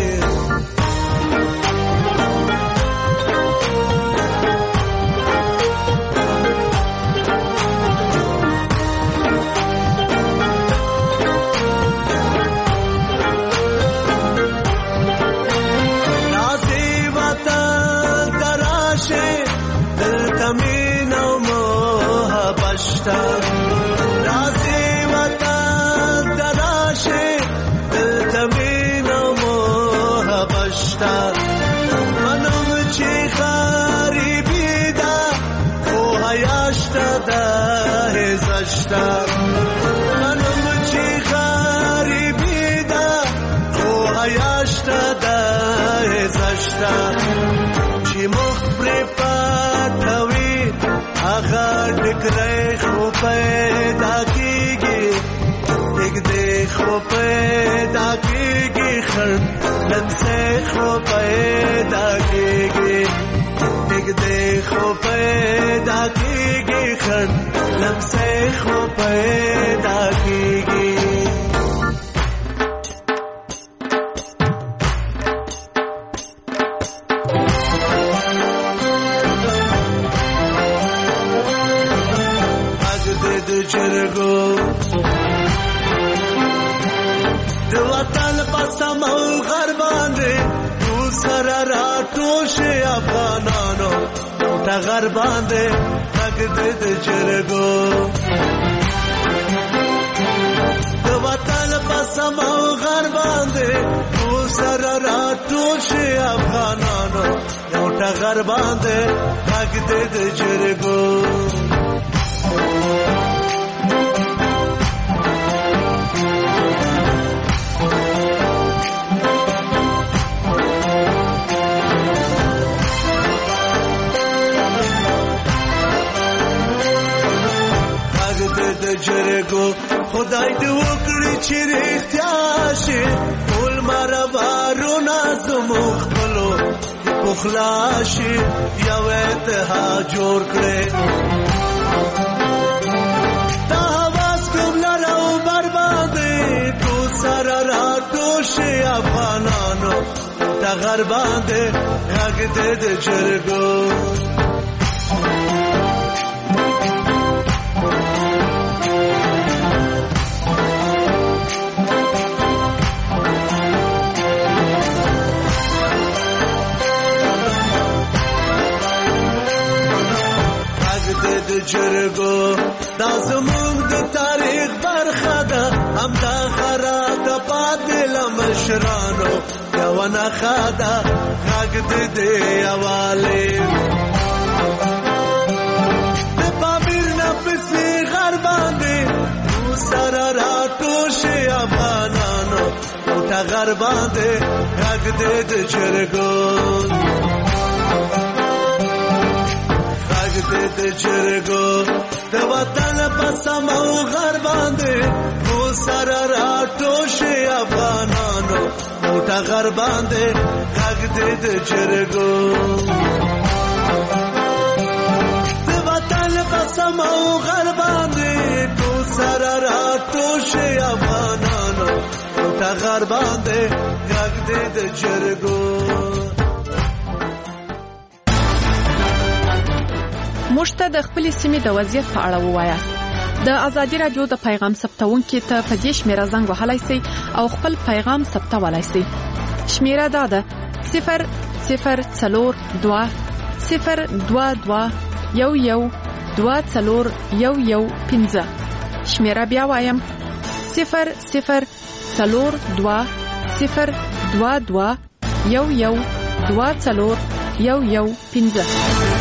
[SPEAKER 18] راځي وطن دراشه دلته مینه محبت شته منم چې غریبي ده خو حیا شته ده عزت شته منم چې غریبي ده خو حیا شته ده عزت شته چې مخ پرې پټوي هغه ډکرې خو پیدا کېږي کېږدې خو پیدا کېږي خړ لمسې خو پیدا کېږي کېږدې خو پیدا کېږي خړ لمسې خو پیدا کېږي جرګو د وطن په سمو غر باندې تو سره راټوشه افغانانو ته غر باندې تګ د جرګو د وطن په سمو غر باندې تو سره راټوشه افغانانو ته غر باندې تګ د جرګو جرګو خدای دې وکړي چې رښتیا شي ټول مربارونه زموږ خپلو پخلا شي یو اتحاد جوړ کړي دا هواس کوم لرو بربادي تو سره راټوشي افغانانو ته غر باندې غږ دې د جرګو جرګو دا زموږ د تاریخ برخه ده همدا خراده پاتې له مشرانو یوه نښه ده غږ د دې حوالې د پامیر نه پسې غر باندې تو سره راټوشي افغانانو ته غر باندې غږ د جرګو د جرګو د وطن په سمو غر باندې تو سره راټوشي افغانانو ته غر باندې غږ د جرګو د وطن په سمو غر باندې تو سره راټوشي افغانانو ته غر باندې غږ د جرګو
[SPEAKER 7] موږ ته د خپل سیمې د وضعیت په اړه ووایاست. د ازادي رادیو د پیغام ثبتونکو ته په دې شمیره زنګ وهلای شئ او خپل پیغام ثبتولای شئ. شمیره دا ده 0042 022 11 24 15. شمیره بیا وایم 00420222 11 24 11 15